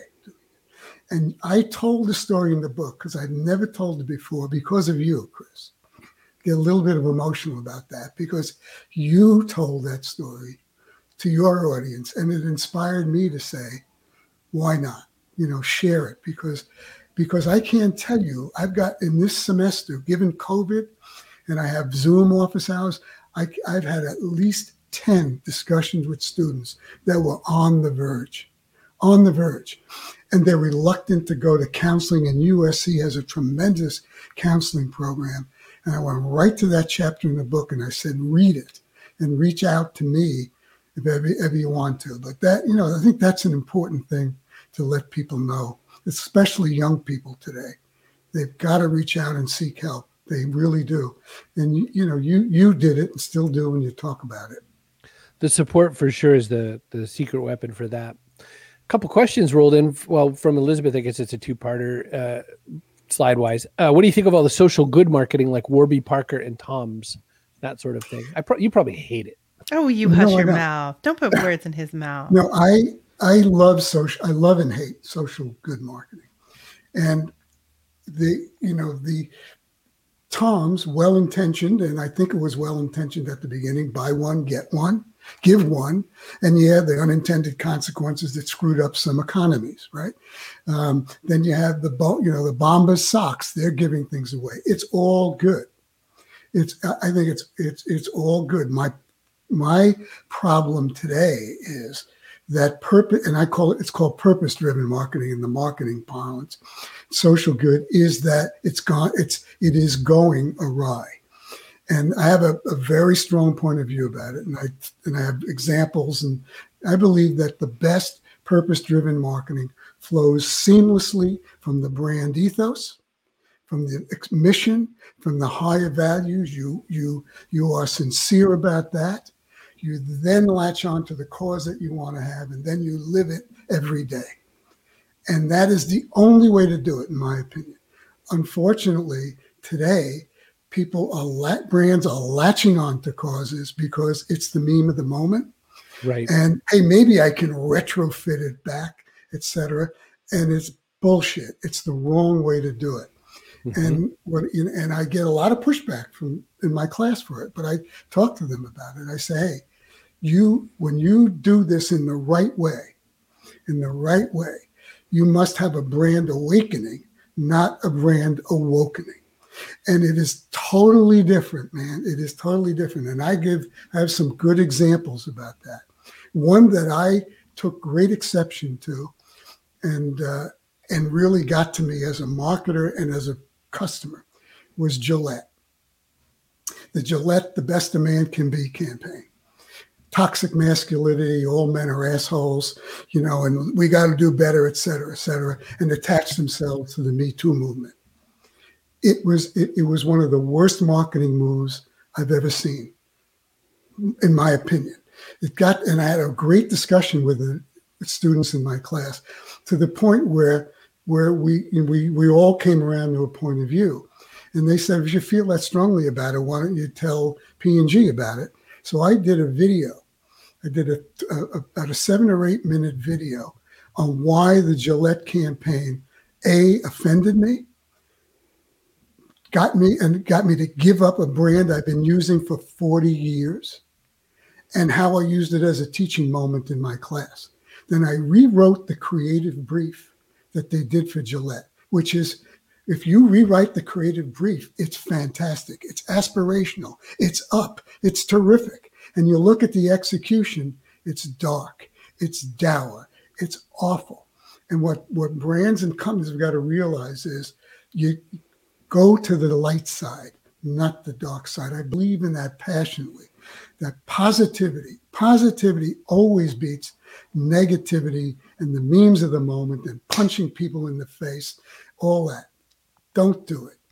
C: And I told the story in the book because I'd never told it before because of you, Chris. Get a little bit of emotional about that because you told that story to your audience and it inspired me to say, why not? You know, share it because because I can't tell you, I've got in this semester, given COVID, and I have Zoom office hours, I, I've had at least ten discussions with students that were on the verge, on the verge. And they're reluctant to go to counseling, and U S C has a tremendous counseling program. And I went right to that chapter in the book, and I said, read it and reach out to me if ever, ever you want to. But that, you know, I think that's an important thing to let people know, especially young people today. They've got to reach out and seek help. They really do. And, you, you know, you you did it and still do when you talk about it.
A: The support for sure is the the secret weapon for that. Couple questions rolled in. Well, from Elizabeth, I guess it's a two-parter uh, slide-wise. Uh, what do you think of all the social good marketing like Warby Parker and Tom's, that sort of thing? I pro- you probably hate it.
B: Oh, you
C: No,
B: hush
C: I
B: your
C: don't.
B: mouth. Don't put words in his mouth.
C: No, I I love social. I love and hate social good marketing, and the you know the Tom's well-intentioned, and I think it was well-intentioned at the beginning. Buy one, get one. Give one, and yeah, the unintended consequences that screwed up some economies, right? Um, then you have the, you know, the Bombas socks. They're giving things away. It's all good. It's, I think it's it's it's all good. My my problem today is that purpose, and I call it, it's called purpose-driven marketing in the marketing parlance. Social good is that it's gone. It's it is going awry. And I have a, a very strong point of view about it. And I and I have examples. And I believe that the best purpose-driven marketing flows seamlessly from the brand ethos, from the mission, from the higher values. You, you, you are sincere about that. You then latch on to the cause that you want to have, and then you live it every day. And that is the only way to do it, in my opinion. Unfortunately, today, people are la- brands are latching on to causes because it's the meme of the moment.
A: Right.
C: And hey, maybe I can retrofit it back, et cetera. And it's bullshit. It's the wrong way to do it. Mm-hmm. And what you know, and I get a lot of pushback from in my class for it, but I talk to them about it. I say, hey, you when you do this in the right way, in the right way, you must have a brand awakening, not a brand awakening. And it is totally different, man. It is totally different. And I give, I have some good examples about that. One that I took great exception to and, uh, and really got to me as a marketer and as a customer was Gillette. The Gillette, the best a man can be campaign. Toxic masculinity, all men are assholes, you know, and we got to do better, et cetera, et cetera, and attach themselves to the Me Too movement. It was it, it was one of the worst marketing moves I've ever seen, in my opinion. It got, and I had a great discussion with the students in my class, to the point where where we we we all came around to a point of view, and they said, if you feel that strongly about it, why don't you tell P and G about it? So I did a video. I did a, a about a seven or eight minute video on why the Gillette campaign A, offended me, got me and got me to give up a brand I've been using for forty years, and how I used it as a teaching moment in my class. Then I rewrote the creative brief that they did for Gillette, which is, if you rewrite the creative brief, it's fantastic. It's aspirational. It's up. It's terrific. And you look at the execution, it's dark. It's dour. It's awful. And what, what brands and companies have got to realize is you go to the light side, not the dark side. I believe in that passionately, that positivity, positivity always beats negativity and the memes of the moment and punching people in the face, all that. Don't do it.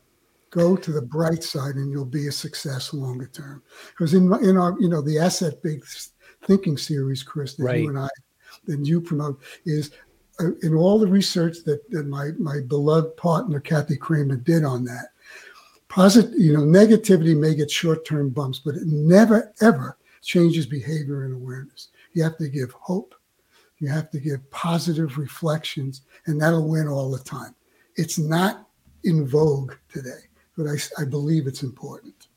C: Go to the bright side and you'll be a success longer term. Because in, in our, you know, the asset-based thinking series, Chris, that right. you and I, that you promote, is uh, in all the research that, that my, my beloved partner, Kathy Kramer, did on that. Positive, you know, negativity may get short-term bumps, but it never, ever changes behavior and awareness. You have to give hope. You have to give positive reflections, and that'll win all the time. It's not in vogue today, but I, I believe it's important.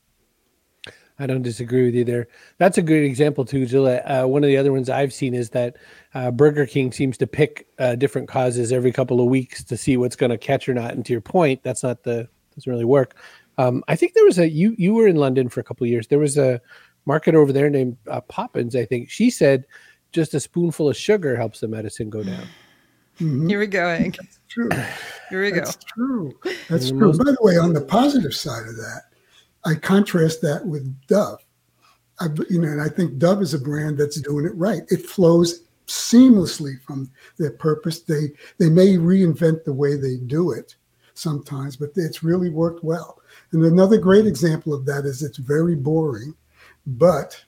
A: I don't disagree with you there. That's a good example too, Gillette. Uh, one of the other ones I've seen is that uh, Burger King seems to pick uh, different causes every couple of weeks to see what's going to catch or not. And to your point, that's not the doesn't really work. Um, I think there was a you you were in London for a couple of years. There was a market over there named uh, Poppins. I think she said just a spoonful of sugar helps the medicine go down.
C: Mm-hmm.
B: Here we go, Hank.
C: That's true.
B: Here we
C: That's
B: go.
C: true. That's true. Most- By the way, on the positive side of that, I contrast that with Dove. I, you know, and I think Dove is a brand that's doing it right. It flows seamlessly from their purpose. They they may reinvent the way they do it sometimes, but it's really worked well. And another great example of that is it's very boring, but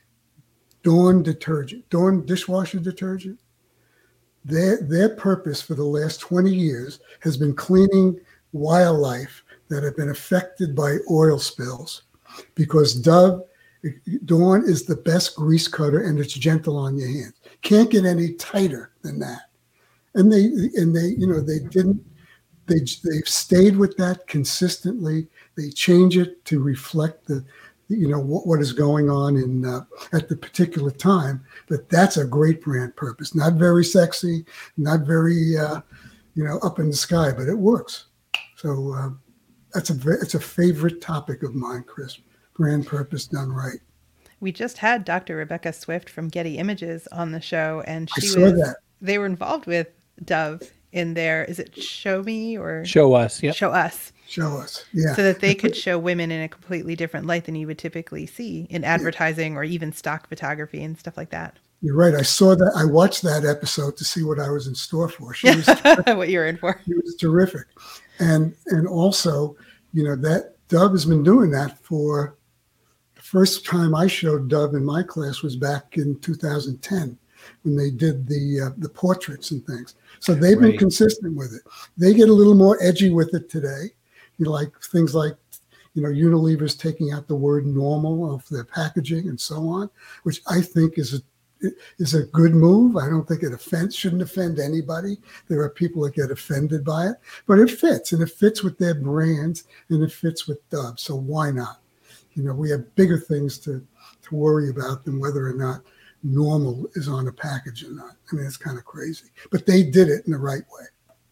C: Dawn detergent, Dawn dishwasher detergent, their their purpose for the last twenty years has been cleaning wildlife that have been affected by oil spills, because Dove, Dawn is the best grease cutter and it's gentle on your hands. Can't get any tighter than that. And they and they you know they didn't they they've stayed with that consistently. They change it to reflect the you know what, what is going on in uh, at the particular time. But that's a great brand purpose. Not very sexy, not very uh, you know up in the sky, but it works. So. Uh, That's a it's a favorite topic of mine, Chris. Brand purpose done right.
B: We just had Doctor Rebecca Swift from Getty Images on the show, and she
C: I saw
B: was
C: that.
B: They were involved with Dove in their is it Show Me or
A: Show Us? Yeah,
B: Show Us.
C: Show Us, yeah.
B: So that they could show women in a completely different light than you would typically see in advertising or even stock photography and stuff like that.
C: You're right. I saw that. I watched that episode to see what I was in store for. She was
B: what you're in for.
C: She was terrific. And and also, you know, that Dove has been doing that for the first time I showed Dove in my class was back in two thousand ten when they did the uh, the portraits and things. So they've
A: right.
C: been consistent with it. They get a little more edgy with it today. You know, like things like, you know, Unilever's taking out the word normal off their packaging and so on, which I think is a is a good move. I don't think it offends, shouldn't offend anybody. There are people that get offended by it, but it fits, and it fits with their brands, and it fits with Dove. So why not? You know, we have bigger things to, to worry about than whether or not normal is on a package or not. I mean, it's kind of crazy, but they did it in the right way.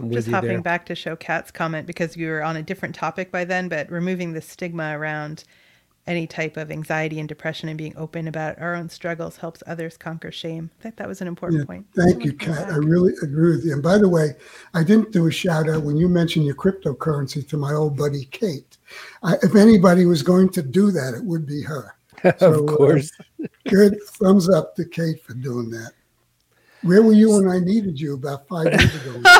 A: with
B: Just
A: you
B: hopping
A: there.
B: back to show Kat's comment because we were on a different topic by then, but removing the stigma around any type of anxiety and depression and being open about our own struggles helps others conquer shame. I think that was an important
C: Yeah,
B: point.
C: thank
B: So
C: you,
B: much more
C: Kat. I
B: back.
C: really agree with you. And by the way, I didn't do a shout out when you mentioned your cryptocurrency to my old buddy Kate. I, if anybody was going to do that, it would be her. So,
A: Of course.
C: Uh, good thumbs up to Kate for doing that. Where were you when I needed you about five years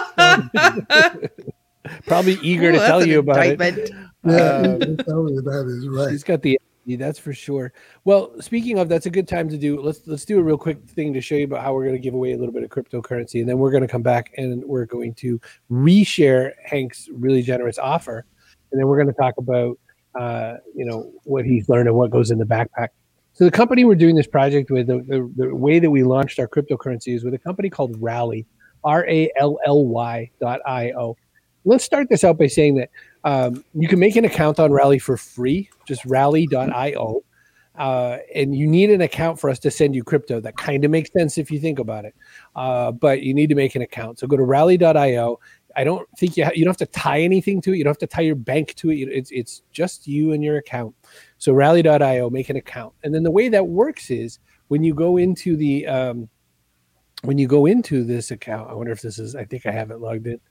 C: ago?
A: Probably eager
B: Ooh,
A: to
B: that's
A: tell
B: an
A: you about it.
B: indictment.
C: Yeah,
A: Um,
C: you tell me about it is right.
A: She's got the energy, that's for sure. Well, speaking of, that's a good time to do. Let's let's do a real quick thing to show you about how we're going to give away a little bit of cryptocurrency, and then we're going to come back and we're going to reshare Hank's really generous offer, and then we're going to talk about uh, you know what he's learned and what goes in the backpack. So the company we're doing this project with, the, the, the way that we launched our cryptocurrency is with a company called Rally, R A L L Y dot I O. Let's start this out by saying that um, you can make an account on Rally for free, just rally dot I O. Uh, and you need an account for us to send you crypto. That kind of makes sense if you think about it. Uh, but you need to make an account. So go to rally dot I O. I don't think you ha- you don't have to tie anything to it. You don't have to tie your bank to it. You- It's it's just you and your account. So rally dot I O, make an account. And then the way that works is when you go into the um, when you go into this account, I wonder if this is, I think I have it logged in.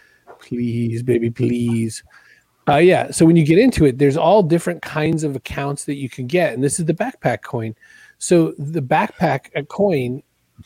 A: Please, baby, please. Uh, yeah. So when you get into it, there's all different kinds of accounts that you can get. And this is the backpack coin. So the backpack coin,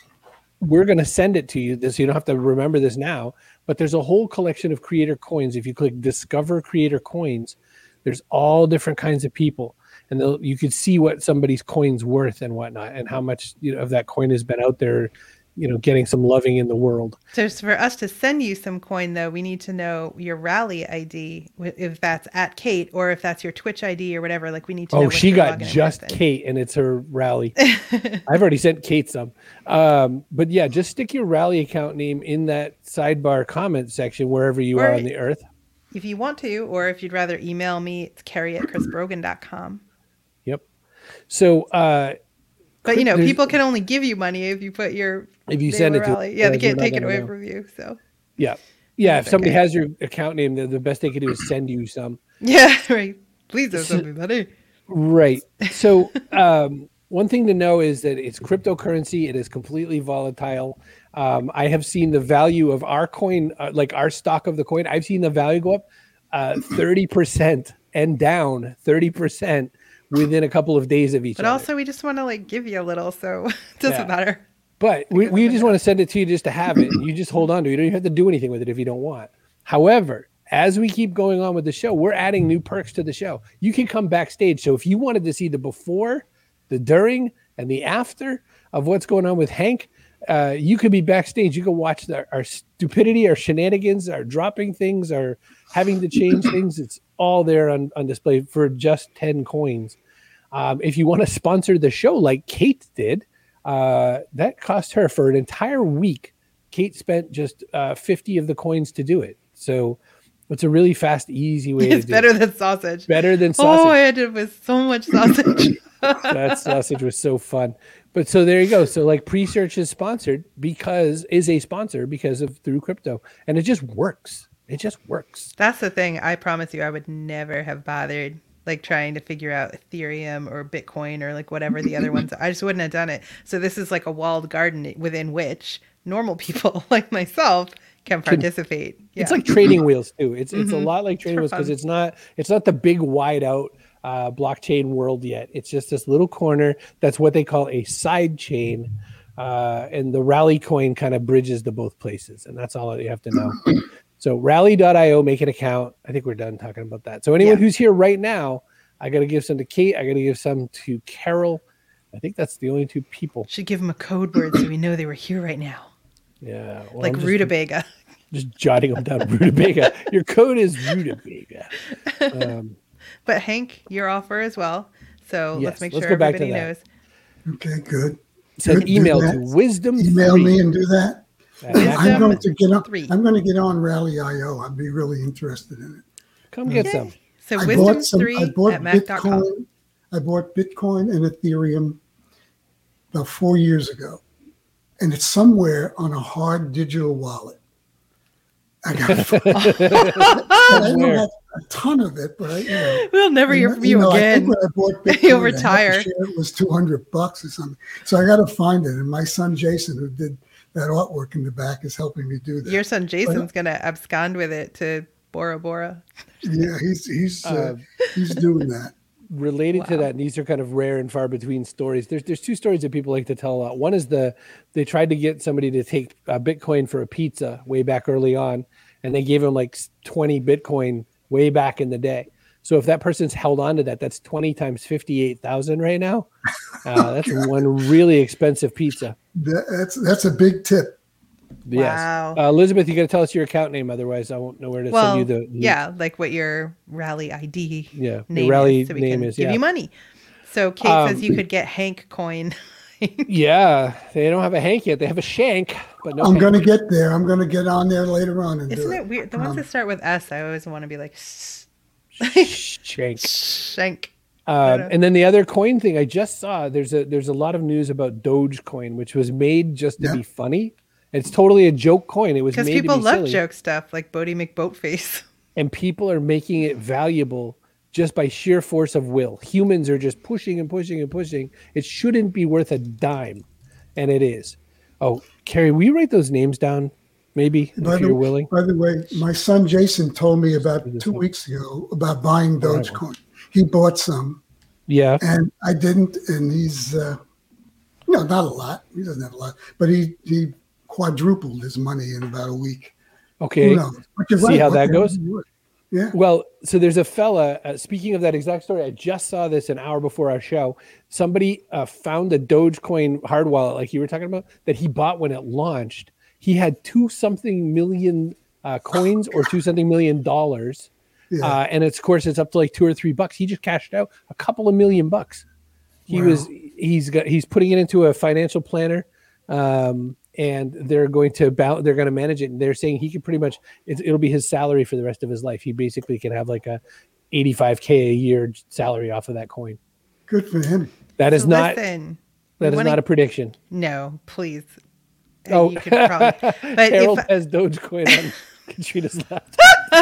A: we're going to send it to you. This, you don't have to remember this now, but there's a whole collection of creator coins. If you click discover creator coins, there's all different kinds of people. And you can see what somebody's coin's worth and whatnot, and how much, you know, of that coin has been out there, you know, getting some loving in the world.
B: So for us to send you some coin, though, we need to know your Rally I D, if that's at Kate or if that's your Twitch I D or whatever. Like, we need to know.
A: Oh,
B: what
A: she
B: you're
A: got
B: logging in
A: just
B: with then.
A: Kate, and it's her Rally. I've already sent Kate some. Um, but yeah, just stick your Rally account name in that sidebar comment section wherever you
B: Or-
A: are on the earth.
B: If you want to, or if you'd rather email me, it's Carrie at chris brogan dot com.
A: Yep. So uh,
B: But, you know,
A: there's-
B: people can only give you money if you put your
A: if you
B: name
A: send
B: or
A: it to,
B: Rally. Yeah, they
A: uh,
B: can't
A: we're not
B: take it
A: gonna
B: away
A: know.
B: from you. So
A: Yeah, yeah.
B: That's
A: If somebody
B: okay.
A: has your account name, the, the best they can do is send you some.
B: yeah, right. Please don't send me money.
A: Right. So um, one thing to know is that it's cryptocurrency. It is completely volatile. Um, I have seen the value of our coin, uh, like our stock of the coin. I've seen the value go up uh, thirty percent and down thirty percent within a couple of days of each
B: But
A: other.
B: also, we just want to like give you a little, so it doesn't
A: Yeah.
B: matter.
A: But we, we just want to send it to you just to have it. You just hold on to it. You don't even have to do anything with it if you don't want. However, as we keep going on with the show, we're adding new perks to the show. You can come backstage. So if you wanted to see the before, the during, and the after of what's going on with Hank, uh, you could be backstage. You can watch the, our stupidity, our shenanigans, our dropping things, our having to change things. It's all there on, on display for just ten coins. Um, if you want to sponsor the show like Kate did, uh, that cost her for an entire week. Kate spent just uh, fifty of the coins to do it. So it's a really fast, easy way
B: It's
A: to do
B: better
A: it.
B: than sausage.
A: Better than
B: Oh,
A: sausage.
B: I had it with so much sausage.
A: That sausage was so fun. But so there you go. So like Pre-Search is sponsored because is a sponsor because of Through Crypto, and it just works. It just works.
B: That's the thing. I promise you, I would never have bothered like trying to figure out Ethereum or Bitcoin or like whatever the other ones. I just wouldn't have done it. So this is like a walled garden within which normal people like myself can participate. Yeah.
A: It's like trading wheels too. It's it's a
B: Mhm.
A: lot like trading
B: for
A: wheels because
B: fun.
A: it's not it's not the big wide out uh, blockchain world yet. It's just this little corner. That's what they call a side chain, uh, and the Rally coin kind of bridges the both places, and that's all you have to know. So rally dot I O, make an account. I think we're done talking about that. So anyone
B: Yeah.
A: who's here right now, I got to give some to Kate. I got to give some to Carol. I think that's the only two people.
B: Should give them a code word so we know they were here right now.
A: Yeah, well,
B: Like
A: I'm just-
B: rutabaga.
A: Just jotting them down. Rutabaga. Your code is rutabaga. Um,
B: But Hank, your offer as well. So
A: Yes,
B: let's make
A: let's
B: sure
A: go back to
B: everybody
A: that.
B: knows.
C: Okay, good.
A: Send
C: Good, do
A: email
C: that.
A: to wisdom
C: Email me and do that. I'm
B: Wisdom
C: going to get on.
B: three.
C: I'm going to get on Rally dot I O. I'd be really interested in it.
A: Come get some.
B: So
C: I
B: wisdom
C: bought some.
B: three
C: I bought
B: at mac dot com.
C: Bitcoin. I bought Bitcoin and Ethereum about four years ago, and it's somewhere on a hard digital wallet. I got. I don't have a ton of it, but I, you know,
B: we'll never hear from you, you know, again. I think when I bought Bitcoin, you'll retire.
C: It was two hundred bucks or something. So I got to find it. And my son Jason, who did that artwork in the back, is helping me do that.
B: Your son Jason's going to abscond with it to Bora Bora.
C: Yeah, he's he's uh, uh, he's doing that.
A: Related wow. to that, and these are kind of rare and far between stories. There's there's two stories that people like to tell a lot. One is the they tried to get somebody to take uh, Bitcoin for a pizza way back early on, and they gave him like twenty Bitcoin way back in the day. So if that person's held on to that, that's twenty times fifty-eight thousand right now. Uh, that's one really expensive pizza.
C: That, that's that's a big tip.
A: Yes. Wow. Uh, Elizabeth, you got to tell us your account name, otherwise I won't know where to
B: well,
A: send you the.
B: Yeah, like what your rally I D.
A: Yeah,
B: name
A: your rally
B: is, so we
A: name
B: can
A: is.
B: Give
A: yeah.
B: you money. So Kate um, says you could get Hank coin.
A: Yeah, they don't have a Hank yet. They have a Shank, but no.
C: I'm
A: Hank.
C: going to get there. I'm going to get on there later on. And
B: Isn't
C: do
B: it,
C: it
B: weird? The ones
C: um,
B: that start with S, I always want to be like
A: Shank.
B: Shank.
A: Um, and then the other coin thing I just saw. There's a there's a lot of news about Dogecoin, which was made just to
C: yeah.
A: be funny. It's totally a joke coin. It was made to be
B: because people love
A: silly.
B: joke stuff like Bodie McBoatface.
A: And people are making it valuable just by sheer force of will. Humans are just pushing and pushing and pushing. It shouldn't be worth a dime, and it is. Oh, Carrie, will you write those names down, maybe,
C: by
A: if
C: the,
A: you're willing?
C: By the way, my son Jason told me about two one. weeks ago about buying Dogecoin. He bought some.
A: Yeah.
C: And I didn't, and he's, uh, no, not a lot. He doesn't have a lot, but he, he quadrupled his money in about a week.
A: Okay.
C: Who knows? But you're
A: See
C: right.
A: how
C: What
A: that
C: the
A: goes?
C: hell? Yeah.
A: Well, so there's a fella, uh, speaking of that exact story, I just saw this an hour before our show. Somebody uh, found a Dogecoin hard wallet, like you were talking about, that he bought when it launched. He had two something million uh, coins or two something million dollars. Yeah. Uh, and it's, of course, it's up to like two or three bucks. He just cashed out a couple of million bucks. He wow. was, he's got, he's putting it into a financial planner. Um, and they're going to bow, they're going to manage it. And they're saying he can pretty much, it, it'll be his salary for the rest of his life. He basically can have like a eighty-five K a year salary off of that coin.
C: Good for him.
A: That is
B: so
A: not,
B: listen,
A: that is
B: wanna,
A: not a prediction.
B: No, please.
A: Oh,
B: you could probably, but
A: Harold
B: if,
A: has Dogecoin on Katrina's left.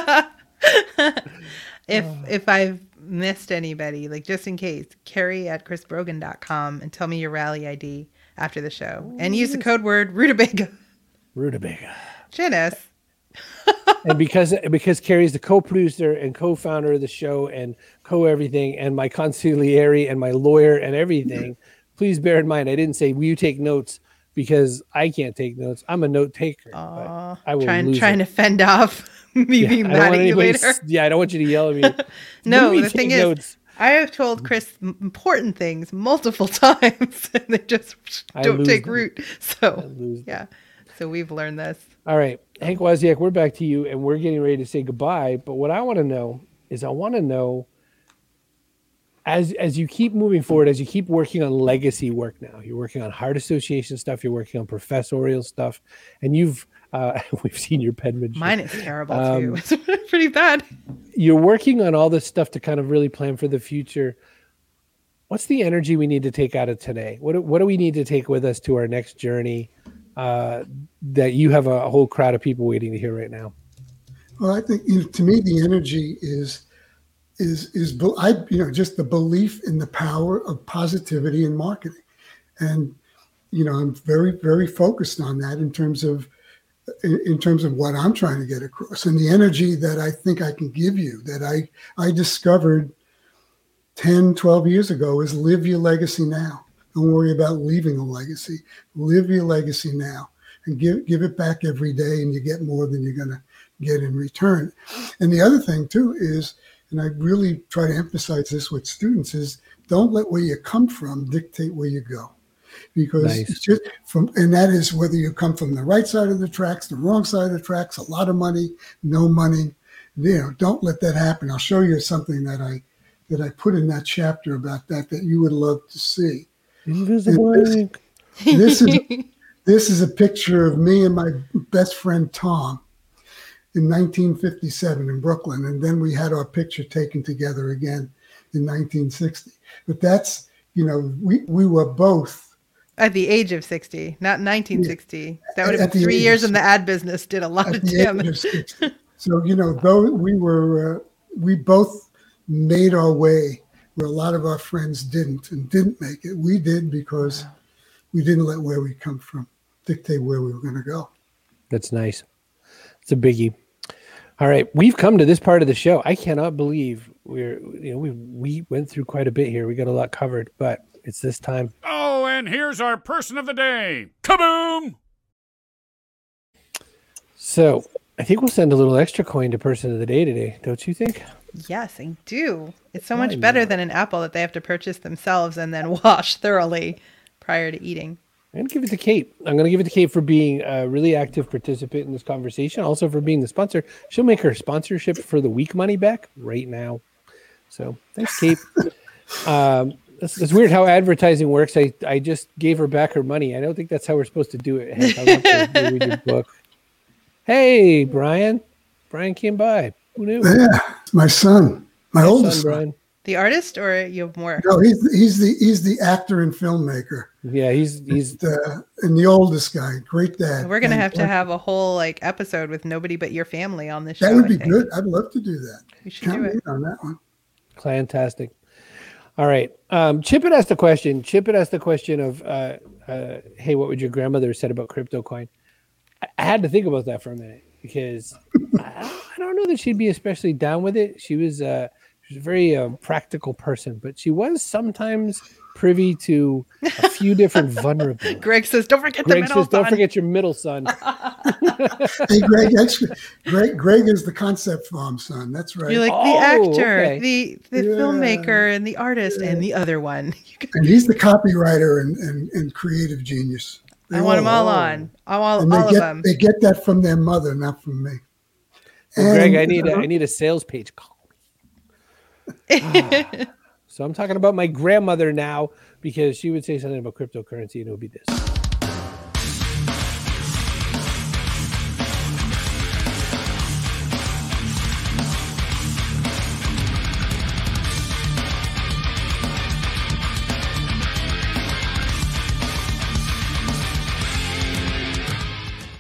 B: if, if I've missed anybody, like just in case, Carrie at chris brogan dot com and tell me your rally I D after the show. Ooh, and use the code word Rutabaga.
A: Rutabaga.
B: Janice.
A: And because because Carrie's the co-producer and co-founder of the show and co-everything and my consigliere and my lawyer and everything, please bear in mind I didn't say will you take notes because I can't take notes. I'm a note taker.
B: Uh,
A: I will
B: trying
A: lose
B: trying
A: it.
B: to fend off me
A: yeah,
B: being mad at you later.
A: Yeah, I don't want you to yell at me.
B: No, the thing notes? is, I have told Chris important things multiple times, and they just don't take them. root. So, yeah. Them. So we've learned this.
A: All right. Hank Wozniak, we're back to you, and we're getting ready to say goodbye. But what I want to know is I want to know, as as you keep moving forward, as you keep working on legacy work now, you're working on Heart Association stuff, you're working on professorial stuff, and you've, uh, we've seen your penmanship.
B: Mine is terrible, um, too. It's pretty bad.
A: You're working on all this stuff to kind of really plan for the future. What's the energy we need to take out of today? What do, what do we need to take with us to our next journey uh, that you have a, a whole crowd of people waiting to hear right now?
C: Well, I think, you know, to me, the energy is, is, is, I, you know, just the belief in the power of positivity in marketing. And, you know, I'm very, very focused on that in terms of, in, in terms of what I'm trying to get across and the energy that I think I can give you that I, I discovered ten, twelve years ago is live your legacy now. Don't worry about leaving a legacy. Live your legacy now and give give it back every day, and you get more than you're going to get in return. And the other thing, too, is, and I really try to emphasize this with students, is don't let where you come from dictate where you go. Because nice. It's just from, and that is whether you come from the right side of the tracks, the wrong side of the tracks, a lot of money, no money. You know, don't let that happen. I'll show you something that I that I put in that chapter about that that you would love to see.
A: Invisible ink.
C: This, this is this is a picture of me and my best friend Tom in nineteen fifty-seven in Brooklyn, and then we had our picture taken together again in nineteen sixty. But that's, you know, we we were both
B: At the age of sixty, not nineteen sixty. That would have
C: At
B: been
C: the
B: three
C: age
B: years
C: of
B: in the ad business. Did a lot
C: at
B: of
C: the age of
B: damage.
C: sixty. So, you know, though we were, uh, we both made our way where a lot of our friends didn't and didn't make it. We did because we didn't let where we come from dictate where we were going to go.
A: That's nice. It's a biggie. All right, we've come to this part of the show. I cannot believe we're, you know, we we went through quite a bit here. We got a lot covered, but it's this time.
D: Oh, and here's our person of the day. Kaboom!
A: So I think we'll send a little extra coin to person of the day today, don't you think?
B: Yes, I do. It's so
A: Why
B: much better
A: not?
B: than an apple that they have to purchase themselves and then wash thoroughly prior to eating.
A: I'm going to give it to Kate. I'm going to give it to Kate for being a really active participant in this conversation, also for being the sponsor. She'll make her sponsorship for the week money back right now. So thanks, Kate. um, it's, it's weird how advertising works. I, I just gave her back her money. I don't think that's how we're supposed to do it. Heck, I want to go read your book. Hey, Brian. Brian came by. Who knew?
C: Yeah, it's my son, my
A: Son,
C: oldest son.
A: Brian.
B: The artist, or you have more?
C: No, he's he's the he's the actor and filmmaker.
A: Yeah, he's he's
C: The and the oldest guy, great dad.
B: We're gonna
C: And
B: have to have a whole like episode with nobody but your family on this show.
C: that would
B: I
C: be
B: think.
C: good. I'd love to do that.
B: We should
C: Count
B: do
C: me
B: it.
C: in on that one.
A: fantastic. All right. Um, Chip had asked the question. Chip had asked the question of, uh, uh, hey, what would your grandmother have said about crypto coin? I, I had to think about that for a minute because I, I don't know that she'd be especially down with it. She was, uh, she was a very uh, practical person, but she was sometimes privy to a few different vulnerabilities.
B: Greg says, "Don't forget
A: Greg
B: the middle
A: says, don't
B: son."
A: forget your middle son.
C: Hey, Greg, actually, Greg, Greg is the concept farm son. That's right.
B: You're like
A: Oh,
B: the actor,
A: okay.
B: the the
C: Yeah.
B: filmmaker, and the artist, and the other one.
C: And he's the copywriter and, and, and creative genius. They
B: I want them all
A: oh.
B: on. I want
C: And
B: all
C: they
B: of
C: get
B: them.
C: they get that from their mother, not from me.
A: Well, Greg,
C: And,
A: I need a,
C: uh,
A: I need a sales page. Call me. So I'm talking about my grandmother now because she would say something about cryptocurrency and it would be this.